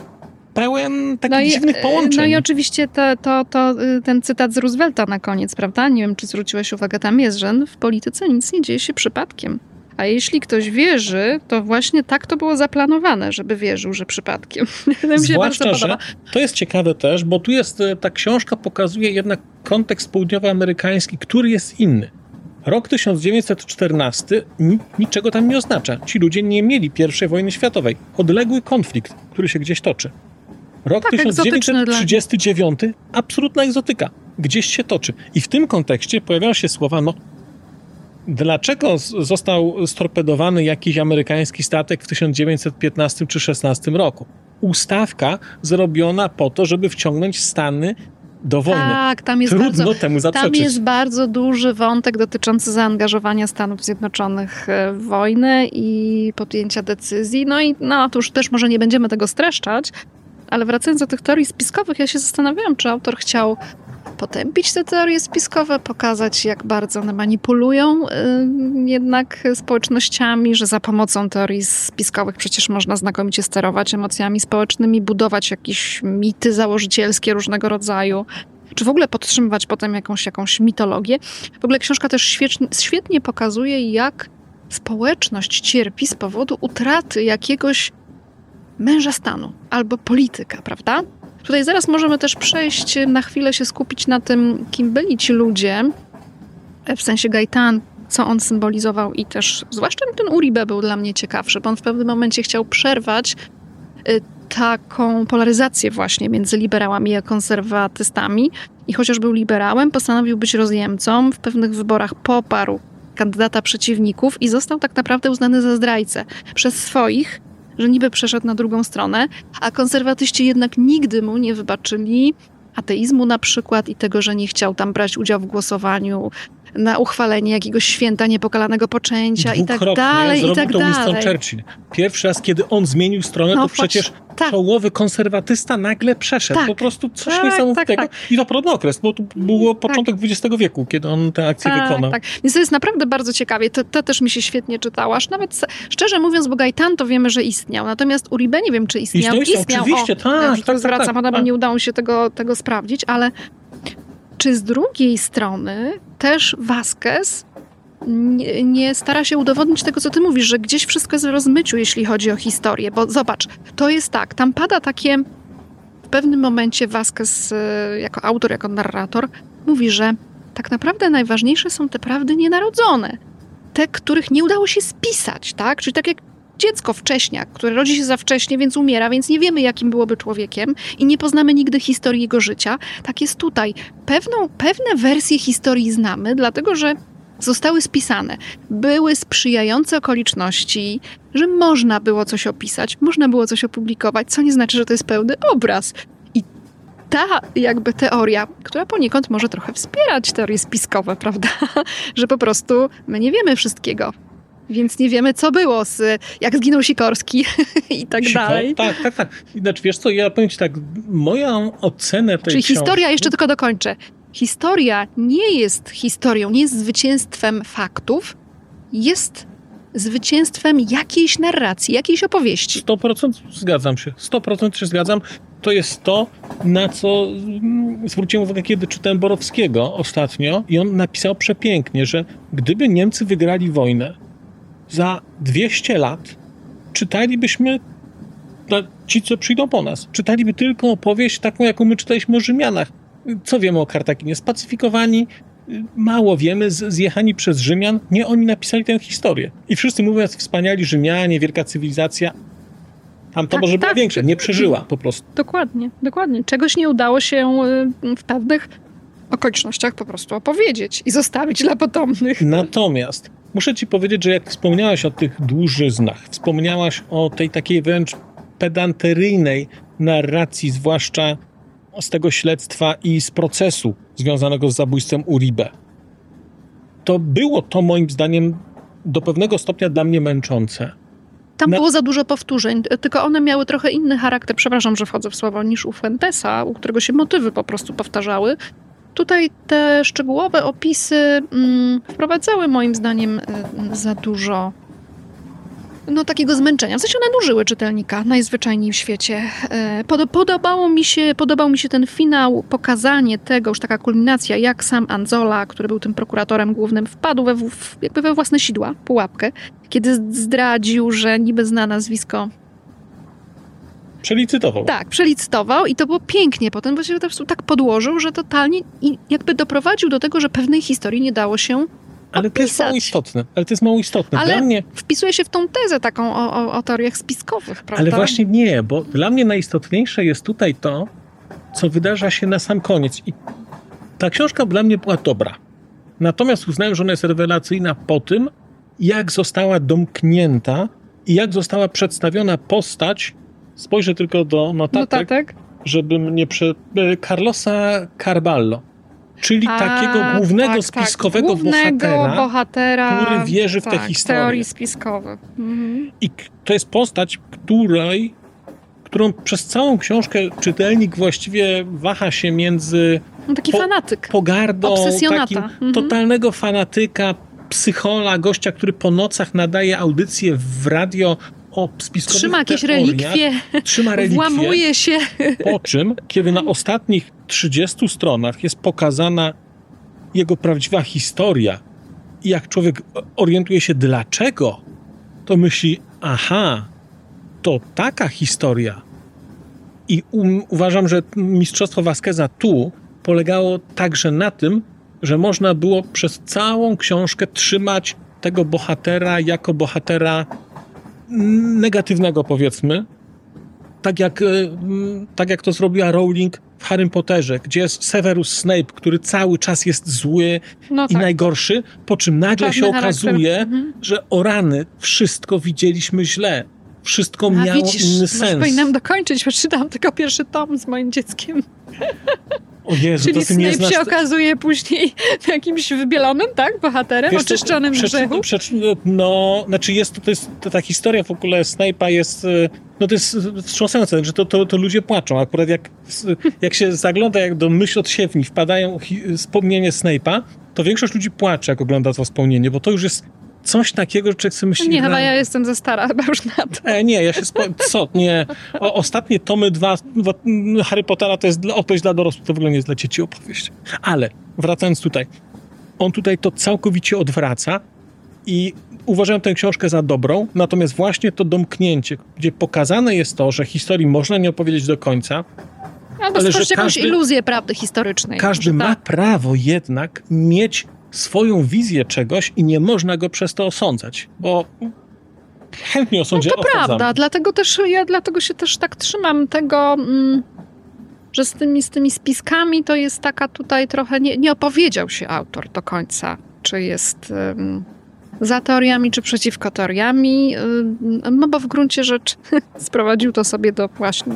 pełen takich i- dziwnych połączeń. No i oczywiście to, to, to y, ten cytat z Roosevelta na koniec, prawda? Nie wiem, czy zwróciłeś uwagę, tam jest, że w polityce nic nie dzieje się przypadkiem. A jeśli ktoś wierzy, to właśnie tak to było zaplanowane, żeby wierzył, że przypadkiem. To mi się Zwłaszcza, bardzo że podoba. to jest ciekawe też, bo tu jest, e, ta książka pokazuje jednak kontekst południowoamerykański, który jest inny. Rok tysiąc dziewięćset czternasty ni- niczego tam nie oznacza. Ci ludzie nie mieli pierwszej wojny światowej. Odległy konflikt, który się gdzieś toczy. Rok Tak, tysiąc dziewięćset trzydziesty dziewiąty, absolutna egzotyka. Gdzieś się toczy. I w tym kontekście pojawiają się słowa, no dlaczego z- został storpedowany jakiś amerykański statek w tysiąc dziewięćset piętnastym czy szesnastym roku? ustawka zrobiona po to, żeby wciągnąć Stany do wojny. Tak, tam jest Trudno bardzo, temu zaprzeczyć. Tam jest bardzo duży wątek dotyczący zaangażowania Stanów Zjednoczonych w wojnę i podjęcia decyzji. No i no, to już też może nie będziemy tego streszczać, ale wracając do tych teorii spiskowych, ja się zastanawiałam, czy autor chciał potępić te teorie spiskowe, pokazać, jak bardzo one manipulują y, jednak społecznościami, że za pomocą teorii spiskowych przecież można znakomicie sterować emocjami społecznymi, budować jakieś mity założycielskie różnego rodzaju, czy w ogóle podtrzymywać potem jakąś, jakąś mitologię. W ogóle książka też świetnie, świetnie pokazuje, jak społeczność cierpi z powodu utraty jakiegoś męża stanu albo polityka, prawda? Tutaj zaraz możemy też przejść, na chwilę się skupić na tym, kim byli ci ludzie, w sensie Gaitan, co on symbolizował i też, zwłaszcza ten Uribe był dla mnie ciekawszy, bo on w pewnym momencie chciał przerwać y, taką polaryzację właśnie między liberałami a konserwatystami i chociaż był liberałem, postanowił być rozjemcą, w pewnych wyborach poparł kandydata przeciwników i został tak naprawdę uznany za zdrajcę przez swoich, że niby przeszedł na drugą stronę, a konserwatyści jednak nigdy mu nie wybaczyli ateizmu na przykład i tego, że nie chciał tam brać udziału w głosowaniu na uchwalenie jakiegoś święta niepokalanego poczęcia i tak dalej, i tak to Winston dalej. Churchill. Pierwszy raz, kiedy on zmienił stronę, No to przecież tak. czołowy konserwatysta nagle przeszedł. Tak. Po prostu coś Tak, niesamowitego. tak, tak. I to podobny okres, bo to było początek dwudziestego wieku, kiedy on tę akcję Tak, wykonał. tak. Więc to jest naprawdę bardzo ciekawie. To, to też mi się świetnie czytało. Aż nawet szczerze mówiąc, bo Gaitan to wiemy, że istniał. Natomiast Uribe nie wiem, czy istniał. Istniał, istniał, oczywiście, o, tak, już tak, tu tak, zwracam, tak, ale tak. nie udało się tego, tego sprawdzić, ale czy z drugiej strony też Vasquez nie, nie stara się udowodnić tego, co ty mówisz, że gdzieś wszystko jest w rozmyciu, jeśli chodzi o historię, bo zobacz, to jest tak, tam pada takie, w pewnym momencie Vasquez y, jako autor, jako narrator mówi, że tak naprawdę najważniejsze są te prawdy nienarodzone, te, których nie udało się spisać, tak? Czyli tak jak dziecko wcześniak, które rodzi się za wcześnie, więc umiera, więc nie wiemy, jakim byłoby człowiekiem i nie poznamy nigdy historii jego życia. Tak jest tutaj. Pewną, pewne wersje historii znamy, dlatego że zostały spisane. Były sprzyjające okoliczności, że można było coś opisać, można było coś opublikować, co nie znaczy, że to jest pełny obraz. I ta jakby teoria, która poniekąd może trochę wspierać teorie spiskowe, prawda? Że po prostu my nie wiemy wszystkiego. Więc nie wiemy, co było, z, jak zginął Sikorski i tak Sikor- dalej. Tak, tak, tak. Znaczy, wiesz co, ja powiem ci tak, moją ocenę tej Czyli książki... historia, jeszcze tylko dokończę. Historia nie jest historią, nie jest zwycięstwem faktów, jest zwycięstwem jakiejś narracji, jakiejś opowieści. sto procent zgadzam się. sto procent się zgadzam. To jest to, na co mm, zwróciłem uwagę, kiedy czytałem Borowskiego ostatnio i on napisał przepięknie, że gdyby Niemcy wygrali wojnę, za dwieście lat czytalibyśmy, ci co przyjdą po nas, czytaliby tylko opowieść taką, jaką my czytaliśmy o Rzymianach. Co wiemy o Kartaginie? Spacyfikowani, mało wiemy, z, zjechani przez Rzymian. Nie oni napisali tę historię. I wszyscy mówią, wspaniali Rzymianie, wielka cywilizacja. Tam to Tak, może była tak. większa, nie przeżyła po prostu. Dokładnie, dokładnie. Czegoś nie udało się y, w pewnych okolicznościach po prostu opowiedzieć i zostawić dla potomnych. Natomiast muszę ci powiedzieć, że jak wspomniałaś o tych dłużyznach, wspomniałaś o tej takiej wręcz pedanteryjnej narracji, zwłaszcza z tego śledztwa i z procesu związanego z zabójstwem Uribe, to było to moim zdaniem do pewnego stopnia dla mnie męczące. Tam Na- było za dużo powtórzeń, tylko one miały trochę inny charakter, przepraszam, że wchodzę w słowo, niż u Fuentesa, u którego się motywy po prostu powtarzały. Tutaj te szczegółowe opisy mm, wprowadzały moim zdaniem y, za dużo no, takiego zmęczenia. W sensie one nużyły czytelnika najzwyczajniej w świecie. E, Pod, podobało mi się, podobał mi się ten finał, pokazanie tego, już taka kulminacja, jak sam Anzola, który był tym prokuratorem głównym, wpadł we, w, jakby we własne sidła, pułapkę, kiedy zdradził, że niby zna nazwisko. Przelicytował. Tak, przelicytował i to było pięknie. Potem właściwie to tak podłożył, że totalnie i jakby doprowadził do tego, że pewnej historii nie dało się Ale to jest mało opisać. istotne. Ale to jest mało istotne. Ale Dla mnie... wpisuje się w tą tezę taką o, o, o teoriach spiskowych, prawda? Ale właśnie nie, bo dla mnie najistotniejsze jest tutaj to, co wydarza się na sam koniec. I ta książka dla mnie była dobra. Natomiast uznałem, że ona jest rewelacyjna po tym, jak została domknięta i jak została przedstawiona postać spojrzę tylko do notatek, Notatek? żebym nie prze... Carlosa Carballo, czyli A, takiego głównego tak, spiskowego tak. Głównego bohatera, bohatera, który wierzy w tak, te historie. teorii spiskowych. Mhm. I k- to jest postać, której, którą przez całą książkę czytelnik właściwie waha się między No, taki Po- fanatyk. pogardą, Obsesjonata. takim Mhm. totalnego fanatyka, psychola, gościa, który po nocach nadaje audycje w radio o spiskowych Trzyma jakieś teoriach, relikwie, trzyma relikwie, włamuje się. po czym, kiedy na ostatnich trzydziestu stronach jest pokazana jego prawdziwa historia i jak człowiek orientuje się dlaczego, to myśli, aha, to taka historia. I um, uważam, że mistrzostwo Vasqueza tu polegało także na tym, że można było przez całą książkę trzymać tego bohatera jako bohatera negatywnego, powiedzmy. Tak jak, mm, tak jak to zrobiła Rowling w Harrym Potterze, gdzie jest Severus Snape, który cały czas jest zły No i tak. najgorszy, po czym nagle Czarny się charakter. okazuje, Mhm. że o rany, wszystko widzieliśmy źle. Wszystko A miało widzisz, inny może sens. powinnam dokończyć, bo czytam tylko pierwszy tom z moim dzieckiem. O Jezu, Czyli to ty nie Snape znasz... się okazuje później jakimś wybielonym, tak, bohaterem, Wiesz, to- oczyszczonym z przeczy- grzechu. przeczy- No, znaczy jest to, to jest, to ta historia w ogóle Snape'a jest, e, no to jest wstrząsające, że to, to, to ludzie płaczą. Akurat jak, jak się zagląda jak do myśl od siewni, wpadają hi- wspomnienie Snape'a, to większość ludzi płacze, jak ogląda to wspomnienie, bo to już jest coś takiego, że człowiek sobie myśli... Nie, chyba "Ra- ja jestem za stara chyba już na to. E, nie, ja się spo... Co? Nie. O, ostatnie tomy dwa w- Harry Pottera to jest dla- opowieść dla dorosłych, to w ogóle nie jest dla dzieci opowieść. Ale wracając tutaj, on tutaj to całkowicie odwraca i uważam tę książkę za dobrą, natomiast właśnie to domknięcie, gdzie pokazane jest to, że historii można nie opowiedzieć do końca, Albo Ale że stworzyć jakąś każdy- iluzję prawdy historycznej. każdy Że ma tak. prawo jednak mieć swoją wizję czegoś i nie można go przez to osądzać, bo chętnie osądzę, No to prawda, dlatego też ja dlatego się też tak trzymam tego, mm, że z tymi, z tymi spiskami to jest taka tutaj trochę, nie, nie opowiedział się autor do końca, czy jest ym, za teoriami, czy przeciwko teoriami, ym, no bo w gruncie rzeczy sprowadził to sobie do właśnie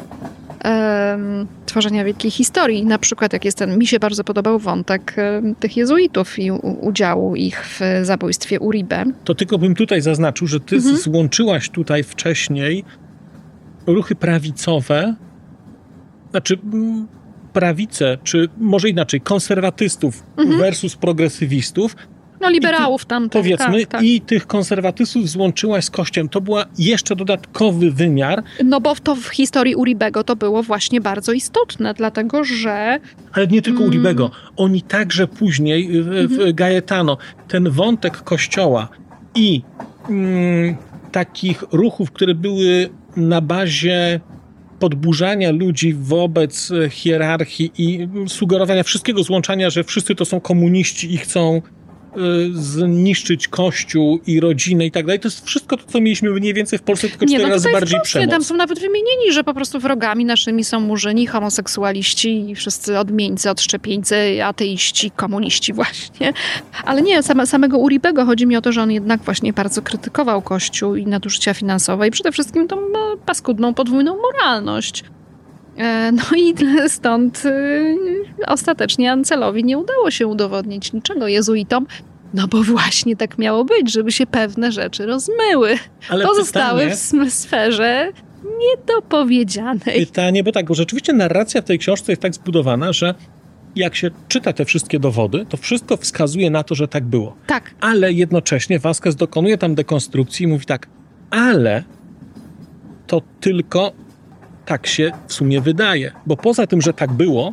ym, tworzenia wielkiej historii. Na przykład jak jest ten, mi się bardzo podobał wątek ym, tych jezuitów i u, udziału ich w zabójstwie Uribe. To tylko bym tutaj zaznaczył, że ty Mhm. złączyłaś tutaj wcześniej ruchy prawicowe, znaczy mm, prawicę, czy może inaczej, konserwatystów Mhm. versus progresywistów, No liberałów tam. powiedzmy, tak, tak. i tych konserwatystów złączyłaś z Kościołem. To był jeszcze dodatkowy wymiar, No bo to w historii Uribego to było właśnie bardzo istotne, dlatego że ale nie tylko Mm. Uribego. Oni także później w, w Mhm. Gaetano, ten wątek Kościoła i mm, takich ruchów, które były na bazie podburzania ludzi wobec e, hierarchii i mm, sugerowania wszystkiego, złączania, że wszyscy to są komuniści i chcą e, zniszczyć Kościół i rodzinę i tak dalej. To jest wszystko to, co mieliśmy mniej więcej w Polsce, tylko cztery razy tutaj bardziej wprost, nie, tam przemoc. są nawet wymienieni, że po prostu wrogami naszymi są murzyni, homoseksualiści i wszyscy odmieńcy, odszczepieńcy, ateiści, komuniści właśnie. Ale nie, same, samego Uribego chodzi mi o to, że on jednak właśnie bardzo krytykował Kościół i nadużycia finansowe i przede wszystkim tą no, paskudną, podwójną moralność. E, No i stąd y, ostatecznie Ancelowi nie udało się udowodnić niczego jezuitom, no bo właśnie tak miało być, żeby się pewne rzeczy rozmyły. Ale Pozostały pytanie- w sm- sferze niedopowiedzianej. Pytanie, bo tak, bo rzeczywiście narracja w tej książce jest tak zbudowana, że jak się czyta te wszystkie dowody, to wszystko wskazuje na to, że tak było. Tak, Ale jednocześnie Vasquez dokonuje tam dekonstrukcji i mówi tak, ale to tylko tak się w sumie wydaje. Bo poza tym, że tak było,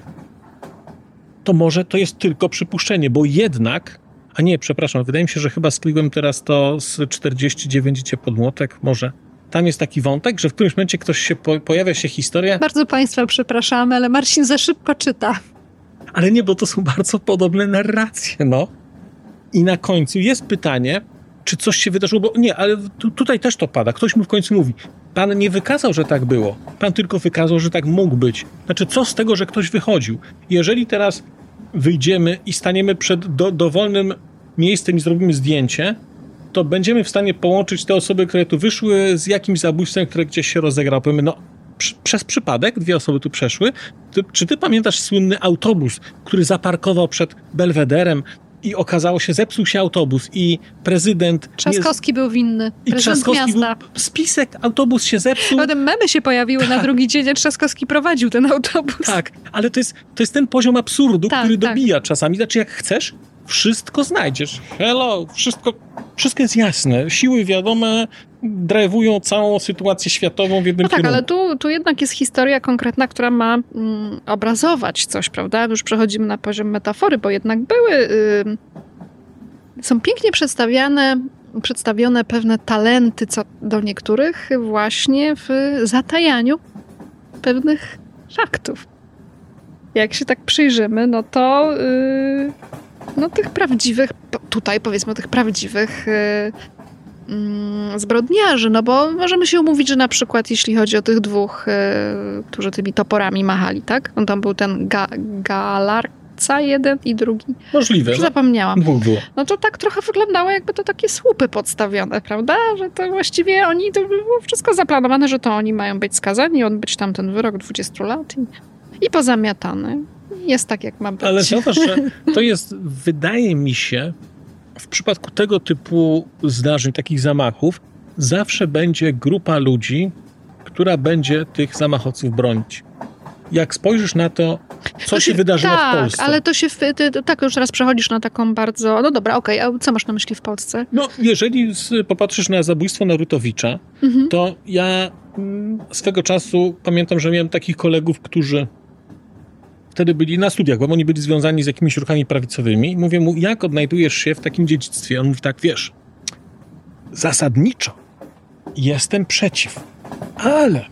to może to jest tylko przypuszczenie, bo jednak, a nie, przepraszam, wydaje mi się, że chyba skleiłem teraz to z czterdzieści dziewięć idzie pod młotek, może. Tam jest taki wątek, że w którymś momencie ktoś się po, pojawia się historia, bardzo Państwa przepraszamy, ale Marcin za szybko czyta. ale nie, bo to są bardzo podobne narracje, no. I na końcu jest pytanie, czy coś się wydarzyło, bo nie, ale tu, tutaj też to pada. Ktoś mu w końcu mówi, pan nie wykazał, że tak było. Pan tylko wykazał, że tak mógł być. Znaczy, co z tego, że ktoś wychodził? Jeżeli teraz wyjdziemy i staniemy przed do, dowolnym miejscem i zrobimy zdjęcie, to będziemy w stanie połączyć te osoby, które tu wyszły z jakimś zabójstwem, które gdzieś się rozegrało. Powiemy, no przy, przez przypadek dwie osoby tu przeszły. Ty, czy ty pamiętasz słynny autobus, który zaparkował przed Belwederem i okazało się, zepsuł się autobus i prezydent... Trzaskowski nie... był winny. I Prezydent Trzaskowski miasta. był... Spisek, autobus się zepsuł. Potem memy się pojawiły tak. na drugi dzień, a Trzaskowski prowadził ten autobus. Tak, ale to jest, to jest ten poziom absurdu, tak, który tak. dobija czasami. Znaczy, jak chcesz, wszystko znajdziesz. Hello, wszystko, wszystko jest jasne. Siły wiadome drajwują całą sytuację światową w jednym No tak, kierunku. ale tu, tu jednak jest historia konkretna, która ma mm, obrazować coś, prawda? Już przechodzimy na poziom metafory, bo jednak były... Y, są pięknie przedstawiane, przedstawione pewne talenty co do niektórych właśnie w zatajaniu pewnych faktów. Jak się tak przyjrzymy, no to yy, no tych prawdziwych, tutaj powiedzmy tych prawdziwych yy, yy, zbrodniarzy, no bo możemy się umówić, że na przykład jeśli chodzi o tych dwóch, yy, którzy tymi toporami machali, tak? On tam był ten ga, Galarca jeden i drugi. Możliwe. Już no. zapomniałam. Dwóch było. No to tak trochę wyglądało, jakby to takie słupy podstawione, prawda? Że to właściwie oni, to było wszystko zaplanowane, że to oni mają być skazani, odbyć tam ten wyrok dwudziestu lat i, i pozamiatany. Jest tak, jak ma być. Ale zauważ, że to jest, wydaje mi się, w przypadku tego typu zdarzeń, takich zamachów, zawsze będzie grupa ludzi, która będzie tych zamachowców bronić. Jak spojrzysz na to, co się wydarzyło tak, w Polsce. ale to się, ty, ty, tak już teraz przechodzisz na taką bardzo, no dobra, okej, okay, a co masz na myśli w Polsce? No, jeżeli z, popatrzysz na zabójstwo Narutowicza, Mhm. to ja mm, swego czasu pamiętam, że miałem takich kolegów, którzy wtedy byli na studiach, bo oni byli związani z jakimiś ruchami prawicowymi i mówię mu, jak odnajdujesz się w takim dziedzictwie? On mówi tak, wiesz, zasadniczo jestem przeciw, ale,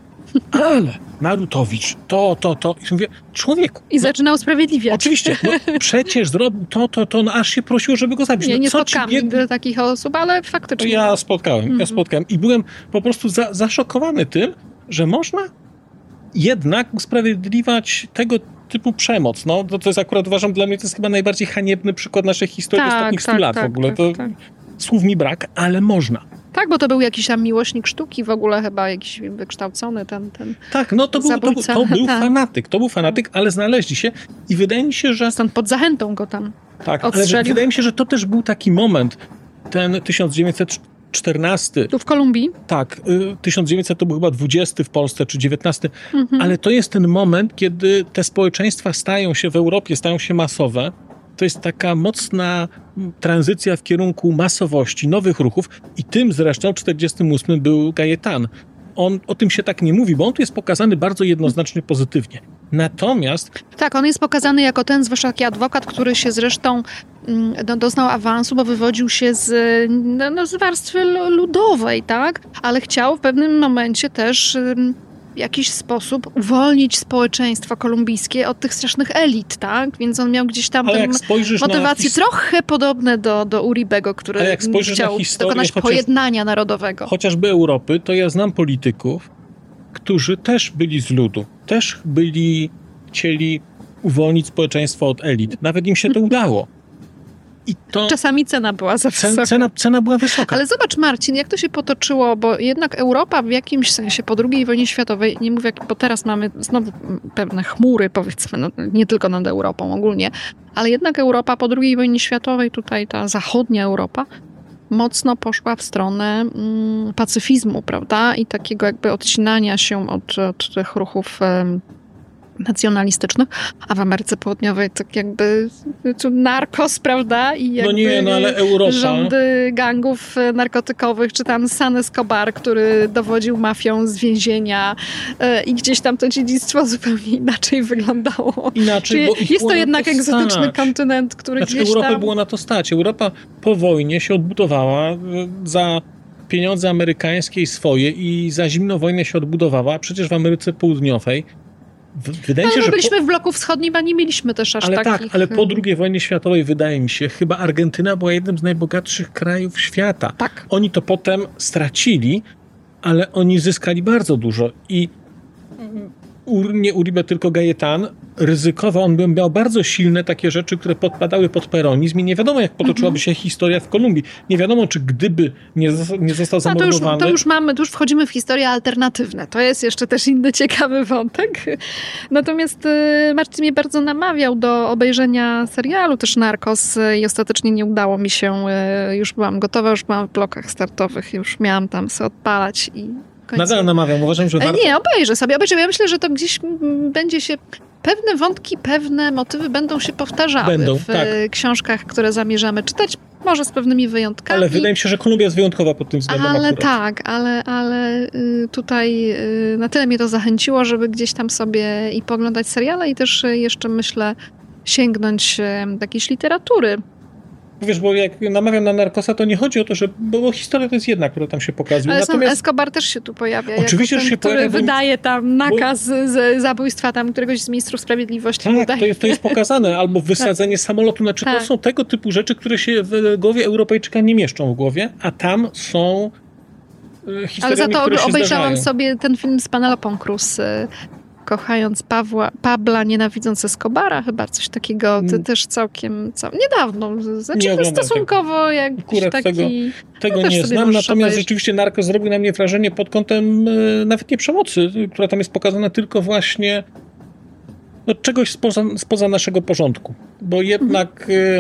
ale Narutowicz, to, to, to. I mówię, człowieku. I zaczyna usprawiedliwiać. Oczywiście, no, przecież zrobił to, to, to, no aż się prosiło, żeby go zabić. Nie, no, nie co spotkałam ci bied... nigdy takich osób, ale faktycznie. Ja spotkałem, Mhm. ja spotkałem i byłem po prostu za, zaszokowany tym, że można jednak usprawiedliwiać tego typu przemoc. No, to, to jest akurat, uważam, dla mnie to jest chyba najbardziej haniebny przykład naszej historii Tak, ostatnich stu tak, lat tak, w ogóle. tak, to tak. Słów mi brak, ale można. Tak, bo to był jakiś tam miłośnik sztuki, w ogóle chyba jakiś wykształcony ten... ten... Tak, no to był, to, był- Zabójca. to był Tak. fanatyk, to był fanatyk, ale znaleźli się i wydaje mi się, że Stąd pod zachętą go tam tak, ale odstrzelił. wydaje mi się, że to też był taki moment, ten tysiąc dziewięćset czternasty, Tu w Kolumbii. tak, y, tysiąc dziewięćset to był chyba dwudziesty w Polsce, czy dziewiętnasty, Mhm. ale to jest ten moment, kiedy te społeczeństwa stają się w Europie, stają się masowe. To jest taka mocna mm, tranzycja w kierunku masowości, nowych ruchów i tym zresztą w czterdziestym ósmym był Gajetan. On, o tym się tak nie mówi, bo on tu jest pokazany bardzo jednoznacznie pozytywnie. Natomiast Tak, on jest pokazany jako ten, zwłaszcza taki adwokat, który się zresztą mm, no, doznał awansu, bo wywodził się z, no, no, z warstwy lu- ludowej, tak? Ale chciał w pewnym momencie też ym, w jakiś sposób uwolnić społeczeństwo kolumbijskie od tych strasznych elit, tak? Więc on miał gdzieś tam ale tę jak spojrzysz motywacje na... his- trochę podobne do, do Uribego, który Ale jak spojrzysz chciał na historię, dokonać chociaż- pojednania narodowego. chociażby Europy, to ja znam polityków, którzy też byli z ludu, też byli, chcieli uwolnić społeczeństwo od elit. Nawet im się to udało. I to Czasami cena była za wysoka. cen, cena, cena była wysoka. Ale zobacz, Marcin, jak to się potoczyło, bo jednak Europa w jakimś sensie po drugiej wojnie światowej, nie mówię, bo teraz mamy znowu pewne chmury, powiedzmy, no, nie tylko nad Europą ogólnie, ale jednak Europa po drugiej wojnie światowej, tutaj ta zachodnia Europa, mocno poszła w stronę mm, pacyfizmu, prawda? I takiego jakby odcinania się od, od tych ruchów em, nacjonalistycznych, a w Ameryce Południowej tak jakby tu narkos, prawda? I jakby No nie, no ale Europa... rządy gangów e, narkotykowych, czy tam San Escobar, który dowodził mafią z więzienia e, i gdzieś tam to dziedzictwo zupełnie inaczej wyglądało. Inaczej, Czyli bo ich jest było to na jednak egzotyczny stać. kontynent, który Znaczy gdzieś Europę tam... było na to stać. Europa po wojnie się odbudowała y, za pieniądze amerykańskie swoje i za zimną wojnę się odbudowała, a przecież w Ameryce Południowej w- wydaje mi się, No, my że... byliśmy w bloku wschodnim, a nie mieliśmy też aż Ale takich... tak, ale po drugiej wojnie światowej wydaje mi się, chyba Argentyna była jednym z najbogatszych krajów świata. Tak. Oni to potem stracili, ale oni zyskali bardzo dużo i Ur, nie Uribe, tylko Gajetan ryzykował, on by miał bardzo silne takie rzeczy, które podpadały pod peronizm i nie wiadomo, jak potoczyłaby się historia w Kolumbii. Nie wiadomo, czy gdyby nie, nie został A to już, zamordowany... to już mamy, to już wchodzimy w historie alternatywne. To jest jeszcze też inny ciekawy wątek. Natomiast y, Marcin mnie bardzo namawiał do obejrzenia serialu też Narcos y, i ostatecznie nie udało mi się. Y, już byłam gotowa, już byłam w blokach startowych, już miałam tam sobie odpalać i w końcu... Nadal namawiam, uważam, że E, warto... Nie, obejrzę sobie, obejrzę. Ja myślę, że to gdzieś mm, będzie się... Pewne wątki, pewne motywy będą się powtarzały Będą, w tak. y, książkach, które zamierzamy czytać. Może z pewnymi wyjątkami. Ale wydaje mi się, że Kolumbia jest wyjątkowa pod tym względem Ale akurat. tak, ale, ale y, tutaj y, na tyle mnie to zachęciło, żeby gdzieś tam sobie i pooglądać seriale i też y, jeszcze myślę sięgnąć y, do jakiejś literatury. Wiesz, bo jak namawiam na Narcosa, to nie chodzi o to, że... Bo, bo historia to jest jedna, która tam się pokazuje. Ale sam Natomiast Escobar też się tu pojawia. Oczywiście, jako że ten, się który pojawia, bo- wydaje tam nakaz z zabójstwa tam któregoś z ministrów sprawiedliwości. tak, wydaje. to jest, to jest pokazane. Albo wysadzenie samolotu. Znaczy, Tak. to są tego typu rzeczy, które się w głowie Europejczyka nie mieszczą w głowie, a tam są e, historiami, Ale za to które się obejrzałam zdarzają. sobie ten film z Penelopą Cruz, y, kochając Pawła, Pabla, nienawidząc Escobara, chyba coś takiego, to Mm. też całkiem, cał, niedawno, znaczy Nie oglądam stosunkowo jakiś Akurat taki... tego- Tego też nie sobie znam, możesz natomiast obejrzeć. rzeczywiście Narcos zrobił na mnie wrażenie pod kątem e, nawet nie przemocy, która tam jest pokazana, tylko właśnie no, czegoś spoza, spoza naszego porządku. Bo jednak, e,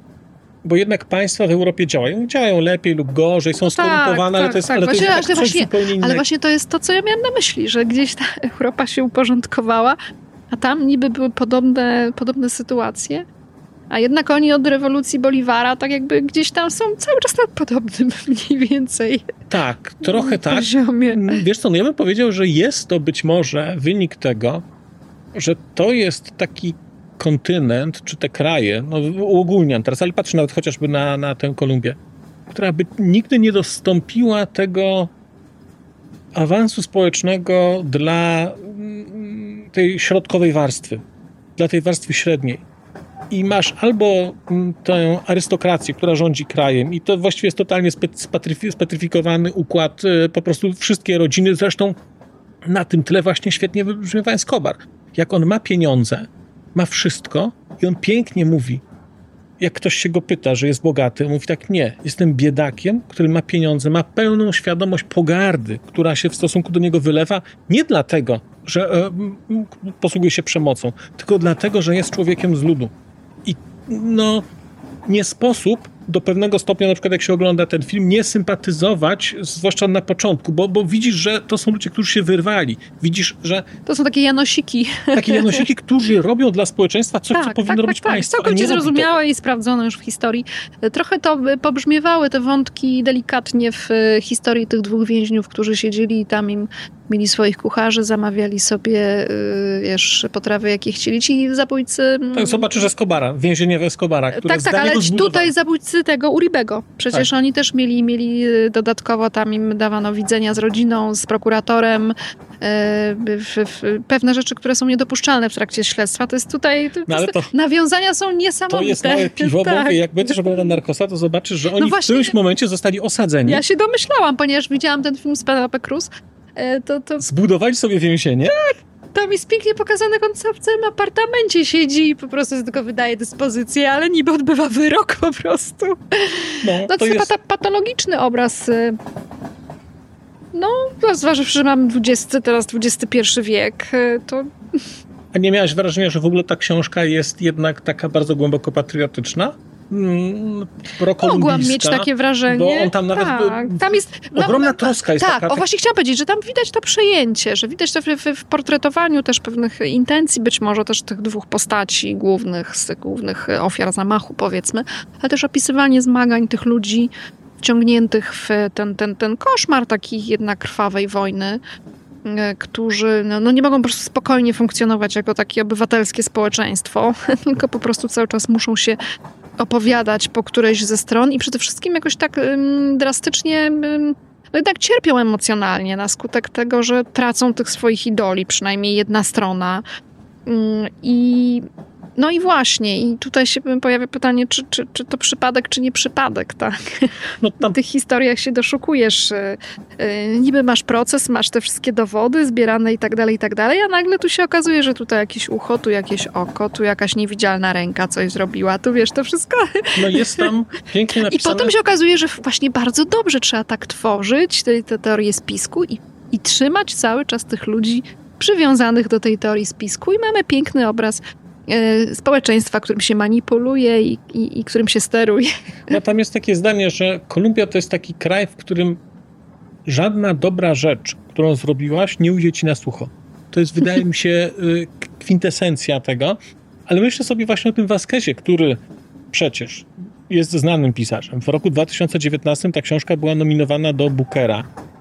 bo jednak państwa w Europie działają. Działają lepiej lub gorzej, są skorumpowane, ale tak, to jest, tak. ale to jest Właśnie- jednak coś właśnie- zupełnie innego. Ale właśnie to jest to, co ja miałam na myśli, że gdzieś ta Europa się uporządkowała, a tam niby były podobne, podobne sytuacje, a jednak oni od rewolucji Boliwara tak jakby gdzieś tam są cały czas na podobnym mniej więcej Tak, trochę tak. poziomie. Wiesz co, no ja bym powiedział, że jest to być może wynik tego, że to jest taki kontynent, czy te kraje, no uogólniam teraz, ale patrzę nawet chociażby na, na tę Kolumbię, która by nigdy nie dostąpiła tego awansu społecznego dla mm, tej środkowej warstwy, dla tej warstwy średniej. I masz albo mm, tę arystokrację, która rządzi krajem i to właściwie jest totalnie spe- spatryfi- spetryfikowany układ, y, po prostu wszystkie rodziny, zresztą na tym tle właśnie świetnie wybrzmiewa Escobar. Jak on ma pieniądze, ma wszystko i on pięknie mówi, jak ktoś się go pyta, że jest bogaty, on mówi tak, nie, jestem biedakiem, który ma pieniądze, ma pełną świadomość pogardy, która się w stosunku do niego wylewa, nie dlatego, że e, m, posługuje się przemocą, tylko dlatego, że jest człowiekiem z ludu. I no, nie sposób do pewnego stopnia, na przykład jak się ogląda ten film, nie sympatyzować, zwłaszcza na początku, bo, bo widzisz, że to są ludzie, którzy się wyrwali. Widzisz, że To są takie janosiki. takie janosiki, którzy robią dla społeczeństwa coś, co powinno robić tak, państwo. a Całkowicie nie robi tego. zrozumiałe i sprawdzone już w historii. Trochę to y, pobrzmiewały te wątki delikatnie w y, historii tych dwóch więźniów, którzy siedzieli i tam im mieli swoich kucharzy, zamawiali sobie y, wiesz, potrawy, jakie chcieli. Ci zabójcy... mm, Tak, zobaczysz Escobara, więzienie w Escobara, które tak, tak, za ale niego ci zbudowano. tutaj zabójcy tego Uribego. Przecież Tak. oni też mieli, mieli y, dodatkowo, tam im dawano widzenia z rodziną, z prokuratorem, y, w, w, pewne rzeczy, które są niedopuszczalne w trakcie śledztwa. To jest tutaj... To, No ale jest- to- nawiązania są To niesamowite. jest małe piwo, Tak. bo jak będziesz oglądał Narcosa, to zobaczysz, że oni No w właśnie. którymś momencie zostali osadzeni, Ja się domyślałam, ponieważ widziałam ten film z Penelope Cruz. E, To, to zbudowali sobie więzienie. tam jest pięknie pokazane, jak on w całym apartamencie siedzi i po prostu tylko wydaje dyspozycję, ale niby odbywa wyrok po prostu. No, No to to jest... jest patologiczny obraz. y. No, zważywszy, że mamy dwudziesty, teraz dwudziesty pierwszy wiek, y, to A nie miałaś wrażenia, że w ogóle ta książka jest jednak taka bardzo głęboko patriotyczna? Mm, prokolumbijska, mogłam mieć takie wrażenie. Bo on tam nawet... Tak, tam jest... Ogromna troska jest Tak, taka. o właśnie chciałam powiedzieć, że tam widać to przejęcie, że widać to w, w, w portretowaniu też pewnych intencji, być może też tych dwóch postaci głównych, z tych głównych ofiar zamachu, powiedzmy, ale też opisywanie zmagań tych ludzi wciągniętych w ten, ten, ten koszmar takiej jednak krwawej wojny, y, którzy no, no nie mogą po prostu spokojnie funkcjonować jako takie obywatelskie społeczeństwo, tylko po prostu cały czas muszą się opowiadać po którejś ze stron i przede wszystkim jakoś tak ym, drastycznie ym, no jednak cierpią emocjonalnie na skutek tego, że tracą tych swoich idoli, przynajmniej jedna strona. Ym, I No i właśnie, i tutaj się pojawia pytanie, czy, czy, czy to przypadek, czy nie przypadek, tak? No tam... W tych historiach się doszukujesz. Yy, niby masz proces, masz te wszystkie dowody zbierane i tak dalej, i tak dalej, a nagle tu się okazuje, że tutaj jakieś ucho, tu jakieś oko, tu jakaś niewidzialna ręka coś zrobiła, tu wiesz, to wszystko. No jest tam pięknie napisane. I potem się okazuje, że właśnie bardzo dobrze trzeba tak tworzyć te, te teorie spisku i, i trzymać cały czas tych ludzi przywiązanych do tej teorii spisku i mamy piękny obraz społeczeństwa, którym się manipuluje i, i, i którym się steruje. No tam jest takie zdanie, że Kolumbia to jest taki kraj, w którym żadna dobra rzecz, którą zrobiłaś, nie ujdzie ci na sucho. To jest, wydaje mi się, kwintesencja tego. Ale myślę sobie właśnie o tym Vasquezie, który przecież jest znanym pisarzem. W roku dwa tysiące dziewiętnastym ta książka była nominowana do Bookera.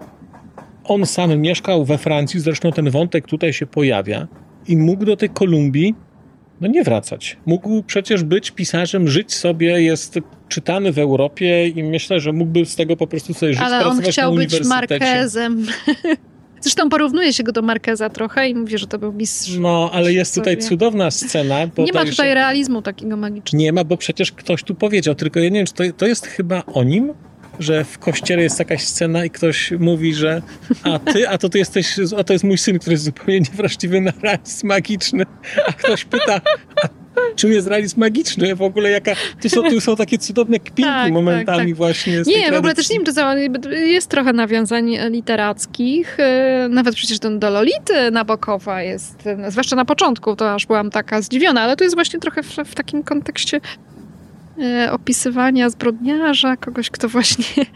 On sam mieszkał we Francji, zresztą ten wątek tutaj się pojawia i mógł do tej Kolumbii no nie wracać. Mógł przecież być pisarzem, żyć sobie, jest czytany w Europie i myślę, że mógłby z tego po prostu sobie żyć, ale on chciał na być uniwersytecie. Marquezem. Zresztą porównuje się go do Marqueza trochę i mówi, że to był mistrz. No, ale jest tutaj cudowna scena. Bo nie ma tutaj się... realizmu takiego magicznego. Nie ma, bo przecież ktoś tu powiedział, tylko ja nie wiem, czy to, to jest chyba o nim, że w kościele jest jakaś scena i ktoś mówi, że a ty, a to ty jesteś, a to jest mój syn, który jest zupełnie niewrażliwy na realizm magiczny. A ktoś pyta, a czym jest realizm magiczny? W ogóle jaka... Tu są, tu są takie cudowne kpinki tak, momentami tak, tak. właśnie z Nie, tej w ogóle tradycji. też nie wiem, czy za, jest trochę nawiązań literackich. Nawet przecież ten do Lolity Nabokowa jest, zwłaszcza na początku, to aż byłam taka zdziwiona, ale to jest właśnie trochę w, w takim kontekście opisywania zbrodniarza, kogoś, kto właśnie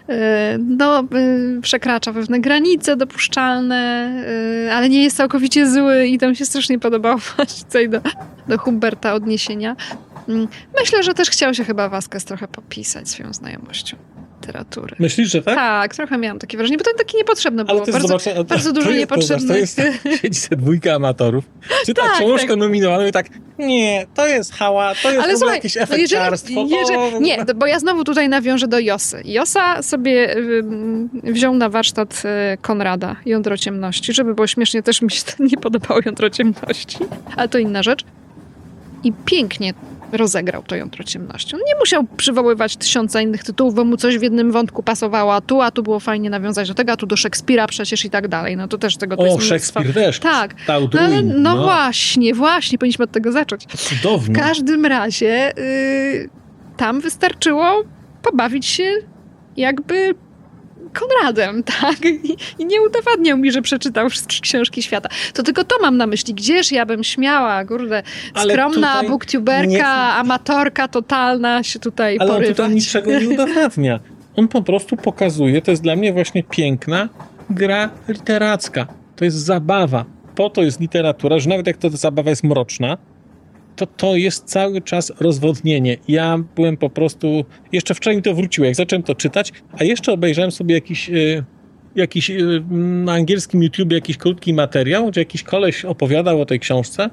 no, przekracza pewne granice dopuszczalne, ale nie jest całkowicie zły i tam się strasznie podobało właśnie tutaj do, do Humberta odniesienia. Myślę, że też chciał się chyba Vasquez trochę popisać swoją znajomością literatury. Myślisz, że tak? Tak, trochę miałam takie wrażenie, bo to takie niepotrzebne było. Ale to bardzo, zobaczę, bardzo dużo to jest, niepotrzebnych. To jest, siedzi se dwójka amatorów, czyta tak, książkę tak. nominowaną i tak, nie, to jest hała, to jest Ale w ogóle słuchaj, jakieś no efekciarstwo. jeżeli, jeżeli, nie, bo ja znowu tutaj nawiążę do Josy. Josa sobie y, wziął na warsztat y, Konrada Jądro Ciemności, żeby było śmiesznie, też mi się to nie podobało Jądro Ciemności, ale to inna rzecz. I pięknie rozegrał to Jądro Ciemności. On nie musiał przywoływać tysiąca innych tytułów, bo mu coś w jednym wątku pasowało, a tu, a tu było fajnie nawiązać do tego, a tu do Szekspira przecież i tak dalej. No to też tego to o, jest Szekspir mnóstwo. też. Tak. Stał No, ale, druin, no, no właśnie, właśnie, powinniśmy od tego zacząć. Cudowno. W każdym razie yy, tam wystarczyło pobawić się jakby Konradem, tak? I, I nie udowadniał mi, że przeczytał wszystkie książki świata. To tylko to mam na myśli. Gdzież ja bym śmiała, kurde, Ale skromna tutaj booktuberka, nie- amatorka totalna się tutaj Ale on porywać. tutaj niczego nie udowadnia. On po prostu pokazuje, to jest dla mnie właśnie piękna gra literacka. To jest zabawa. Po to jest literatura, że nawet jak ta zabawa jest mroczna, to to jest cały czas rozwodnienie. Ja byłem po prostu... Jeszcze wczoraj mi to wróciło, jak zacząłem to czytać, a jeszcze obejrzałem sobie jakiś, y, jakiś y, na angielskim YouTubie jakiś krótki materiał, gdzie jakiś koleś opowiadał o tej książce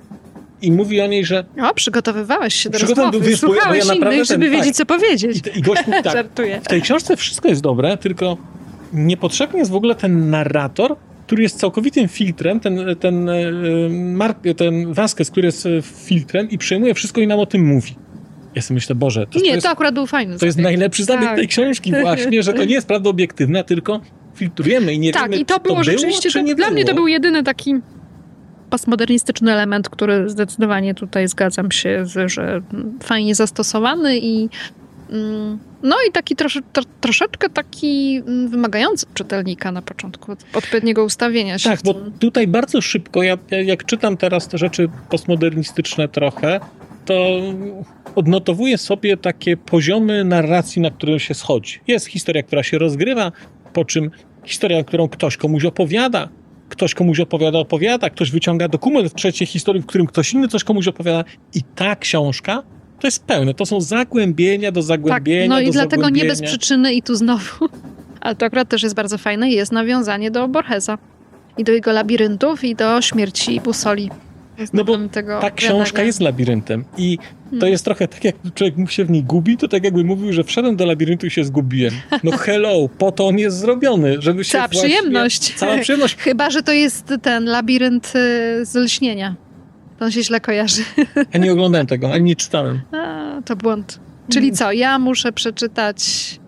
i mówi o niej, że... O, przygotowywałeś się do Przygotowy- rozmowy. wiesz, bo ja- bo ja Słuchałeś naprawdę innych, żeby ten- wiedzieć, tak. co powiedzieć. I, i gość mówi tak, Żartuję. w tej książce wszystko jest dobre, tylko niepotrzebny jest w ogóle ten narrator, który jest całkowitym filtrem, ten, ten, e, Mark, ten Vasquez, który jest e, filtrem i przejmuje wszystko i nam o tym mówi. Ja sobie myślę, Boże, to, Nie, to, to jest, akurat był fajny to jest zabieg. najlepszy zabieg Tak. tej książki właśnie, że to nie jest prawda obiektywna, tylko filtrujemy i nie Tak, wiemy, i to czy było to rzeczywiście, czy to, nie dla było. mnie to był jedyny taki postmodernistyczny element, który zdecydowanie tutaj zgadzam się, z, że fajnie zastosowany i mm, no i taki trosze, tro, troszeczkę taki mm, wymagający czytelnika na początku, odpowiedniego ustawienia się Tak, w bo tym. tutaj bardzo szybko, ja, ja jak czytam teraz te rzeczy postmodernistyczne trochę, to odnotowuję sobie takie poziomy narracji, na które się schodzi. Jest historia, która się rozgrywa, po czym historia, którą ktoś komuś opowiada, ktoś komuś opowiada, opowiada, ktoś wyciąga dokument w trzeciej historii, w którym ktoś inny coś komuś opowiada i ta książka to jest pełne. To są zagłębienia do Tak, zagłębienia no i do dlatego nie zagłębienia. bez przyczyny i tu znowu, ale to akurat też jest bardzo fajne, jest nawiązanie do Borgesa i do jego labiryntów i do śmierci Busoli. No bo tego ta książka opowiadania. jest labiryntem i to Hmm. jest trochę tak, jak człowiek mu się w niej gubi, to tak jakby mówił, że wszedłem do labiryntu i się zgubiłem. No hello, po to on jest zrobiony, żeby się Cała właśnie... przyjemność. Cała przyjemność. Chyba, że to jest ten labirynt y, z lśnienia. To się źle kojarzy. Ja nie oglądałem tego, ani nie czytałem. A, to błąd. Czyli co, ja muszę przeczytać...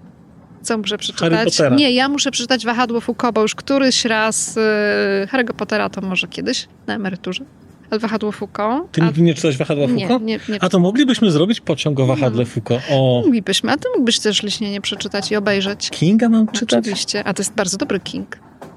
Co muszę przeczytać? Harry Pottera. Nie, ja muszę przeczytać Wahadło Foucault, bo już któryś raz yy, Harry'ego Pottera to może kiedyś, na emeryturze. Ale Wahadło Foucault... Ty a... nigdy nie czytałeś Wahadła Nie, Foucault? nie, nie. A to moglibyśmy zrobić pociąg o Wahadle Foucault. O, Moglibyśmy, a ty mógłbyś też Lśnienie przeczytać i obejrzeć. Kinga mam czytać? Oczywiście, a to jest bardzo dobry King.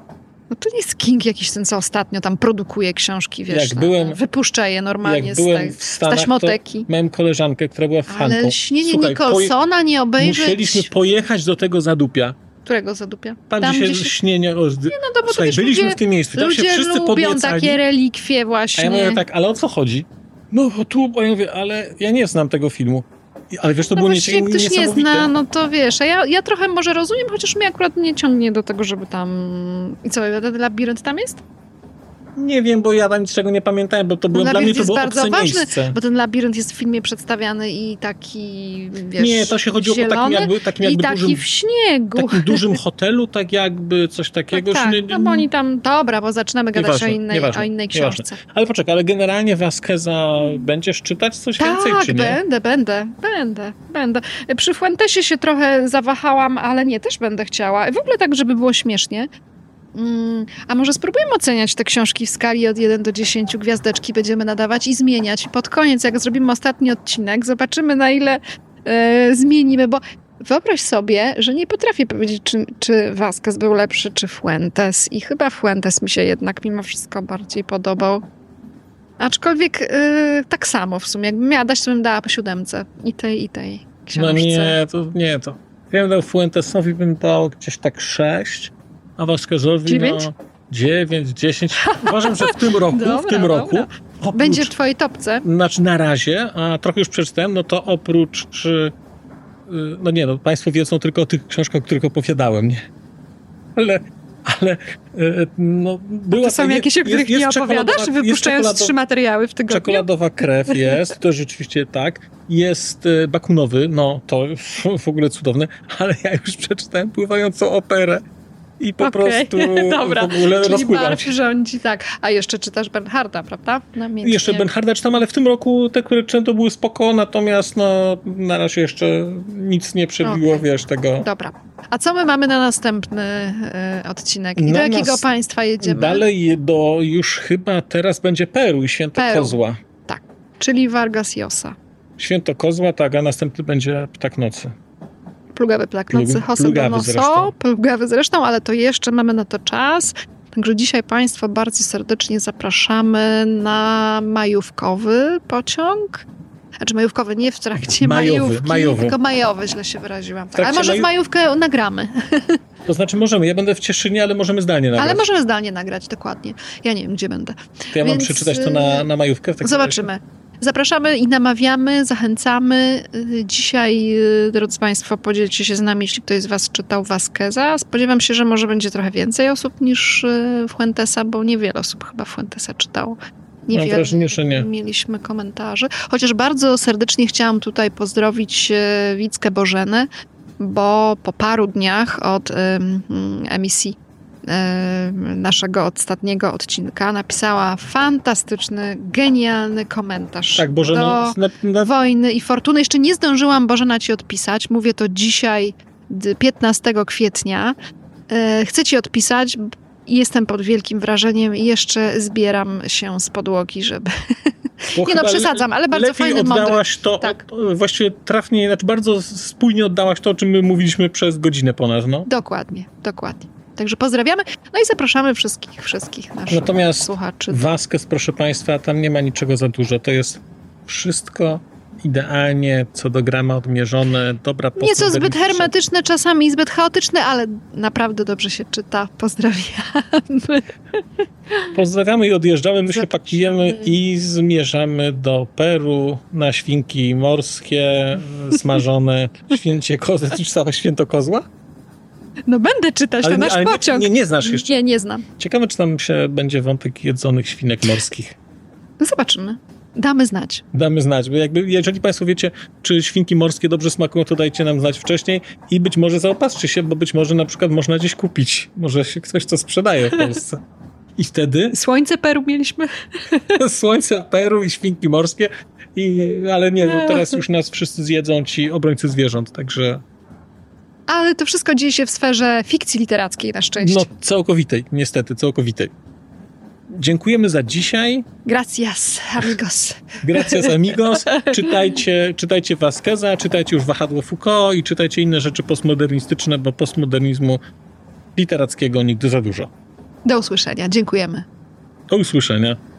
No to nie jest King jakiś ten, co ostatnio tam produkuje książki, wiesz, Jak no, byłem- wypuszcza je normalnie Jak z, byłem tej, w z Stanach, to taśmoteki. miałem koleżankę, która była fanką. Ale Lśnienie Słuchaj, Nicholsona nie obejrzeć... Musieliśmy pojechać do tego Zadupia. Którego zadupia? Tam, gdzie się lśnienie... O... No to, bo to Słuchaj, wiesz, byliśmy ludzie, w tym miejscu, tam się ludzie wszyscy lubią podniecali. takie relikwie A właśnie. ja mówię tak, ale o co chodzi? No tu, a ja mówię, ale ja nie znam tego filmu. I- Ale wiesz, to No było właśnie, jak nie, ktoś nie niesamowite. zna, no to wiesz, a ja, ja trochę może rozumiem, chociaż mnie akurat nie ciągnie do tego, żeby tam... I co, ten labirynt tam jest? Nie wiem, bo ja tam niczego nie pamiętałem, bo to było, dla mnie Labirynt to jest było bardzo obce ważny, miejsce. bo ten labirynt jest w filmie przedstawiany i taki, wiesz, Nie, to się chodziło zielony, o takim jakby, takim i jakby taki dużym, w śniegu. takim dużym hotelu, tak jakby coś takiego. tak, że tak, nie- no bo oni tam... Dobra, bo zaczynamy gadać Nieważne, o innej, nieważne, o innej nieważne. książce. Ale poczekaj, ale generalnie Vasqueza będziesz czytać coś więcej, Tak, czy nie? będę, będę, będę, będę. Przy Fuentesie się trochę zawahałam, ale nie, też będę chciała. W ogóle tak, żeby było śmiesznie. Mm, a może spróbujemy oceniać te książki w skali od jeden do dziesięciu, gwiazdeczki będziemy nadawać i zmieniać. I pod koniec, jak zrobimy ostatni odcinek, zobaczymy, na ile e, zmienimy, bo wyobraź sobie, że nie potrafię powiedzieć, czy, czy Vasquez był lepszy, czy Fuentes. I chyba Fuentes mi się jednak mimo wszystko bardziej podobał. Aczkolwiek y, tak samo w sumie. Jakbym miała dać, to bym dała po siódemce. I tej, i tej książce. No nie, to nie to. Ja bym dał Fuentesowi, bym dał gdzieś tak sześć, a Vasquezowi Dziewięć? no dziewięć, dziesięć. Uważam, że w tym roku, Dobra, w tym dobra. roku oprócz, Będzie w twojej topce. znaczy na razie, a trochę już przeczytałem, no to oprócz czy, y, no nie no, państwo wiedzą tylko o tych książkach, o których opowiadałem, nie? Ale, ale y, no była To są je- jakieś, o których nie opowiadasz, czekoladowa- jest wypuszczając czekolado- trzy materiały w tygodniu? Czekoladowa krew jest, to rzeczywiście tak. Jest e, Bakunowy, no to w ogóle cudowne, ale ja już przeczytałem Pływającą operę i po Okej, prostu dobra. w ogóle Czyli rozpływam Barf się. rządzi, tak. A jeszcze czytasz Bernharda, prawda? Namiętnie. I Jeszcze Bernharda czytam, ale w tym roku te, które czytam, to były spoko, natomiast no na razie jeszcze nic nie przebiło, Okej. wiesz, tego. Dobra. A co my mamy na następny y, odcinek? I Na do jakiego nas- państwa jedziemy? Dalej do już chyba teraz będzie Peru i Święto Peru. Kozła. Tak. Czyli Vargas Llosa. Święto Kozła, tak, a następny będzie Ptak Nocy. Plugawy plak nocy, Plug- Jose plugawy Donoso, zresztą. plugawy zresztą, ale to jeszcze mamy na to czas. Także dzisiaj Państwa bardzo serdecznie zapraszamy na majówkowy pociąg. Znaczy majówkowy, nie w trakcie Majowy, majówki, majowy. tylko majowy, źle się wyraziłam. Tak. Ale trakcie może w maju- majówkę nagramy. To znaczy możemy, ja będę w Cieszynie, ale możemy zdalnie nagrać. Ale możemy zdalnie nagrać, dokładnie. Ja nie wiem, gdzie będę. To ja mam Więc, przeczytać to na, na majówkę? W takim Zobaczymy. Zapraszamy i namawiamy, zachęcamy. Y, Dzisiaj, y, drodzy Państwo, podzielcie się z nami, jeśli ktoś z Was czytał Vasqueza. Spodziewam się, że może będzie trochę więcej osób niż y, Fuentesa, bo niewiele osób chyba Fuentesa czytało. Niewiele Mam wrażenie, że nie. mieliśmy komentarzy. Chociaż bardzo serdecznie chciałam tutaj pozdrowić y, Wickę Bożenę, bo po paru dniach od y, y, emisji y, naszego ostatniego odcinka napisała fantastyczny, genialny komentarz Tak, Boże, do no, na, na, wojny i fortuny. Jeszcze nie zdążyłam, Bożena, ci odpisać. Mówię to dzisiaj, d- piętnastego kwietnia. E, Chcę ci odpisać. i Jestem pod wielkim wrażeniem i jeszcze zbieram się z podłogi, żeby... bo Nie no, chyba przesadzam, ale bardzo lepiej fajny, mądry. oddałaś to, Tak. o, właściwie trafnie, znaczy bardzo spójnie oddałaś to, o czym my mówiliśmy przez godzinę ponad, no. Dokładnie, dokładnie. Także pozdrawiamy. No i zapraszamy wszystkich, wszystkich naszych Natomiast słuchaczy. Vasquez, proszę Państwa, tam nie ma niczego za dużo. To jest wszystko idealnie, co do grama odmierzone, dobra postać. Nieco zbyt hermetyczne czasami, zbyt chaotyczne, ale naprawdę dobrze się czyta. Pozdrawiamy. Pozdrawiamy i odjeżdżamy, my się Zapraszamy. pakujemy i zmierzamy do Peru na świnki morskie, smażone, święcie kozy. Ty czytałaś Święto Kozła? No będę czytać, to nasz ale pociąg. nie, nie znasz jeszcze. Nie, nie znam. Ciekawe, czy tam się będzie wątek jedzonych świnek morskich. No zobaczymy. Damy znać. Damy znać, bo jakby, jeżeli Państwo wiecie, czy świnki morskie dobrze smakują, to dajcie nam znać wcześniej i być może zaopatrzcie się, bo być może na przykład można gdzieś kupić. Może się ktoś to sprzedaje w Polsce. I wtedy Słońce Peru mieliśmy. słońce Peru i świnki morskie. I, ale nie, no teraz już nas wszyscy zjedzą ci obrońcy zwierząt, także... Ale to wszystko dzieje się w sferze fikcji literackiej, na szczęście. No całkowitej, niestety, całkowitej. Dziękujemy za dzisiaj. Gracias, amigos. Gracias amigos. Czytajcie, czytajcie Vasqueza, czytajcie już Wahadło Foucault i czytajcie inne rzeczy postmodernistyczne, bo postmodernizmu literackiego nigdy za dużo. Do usłyszenia. Dziękujemy. Do usłyszenia.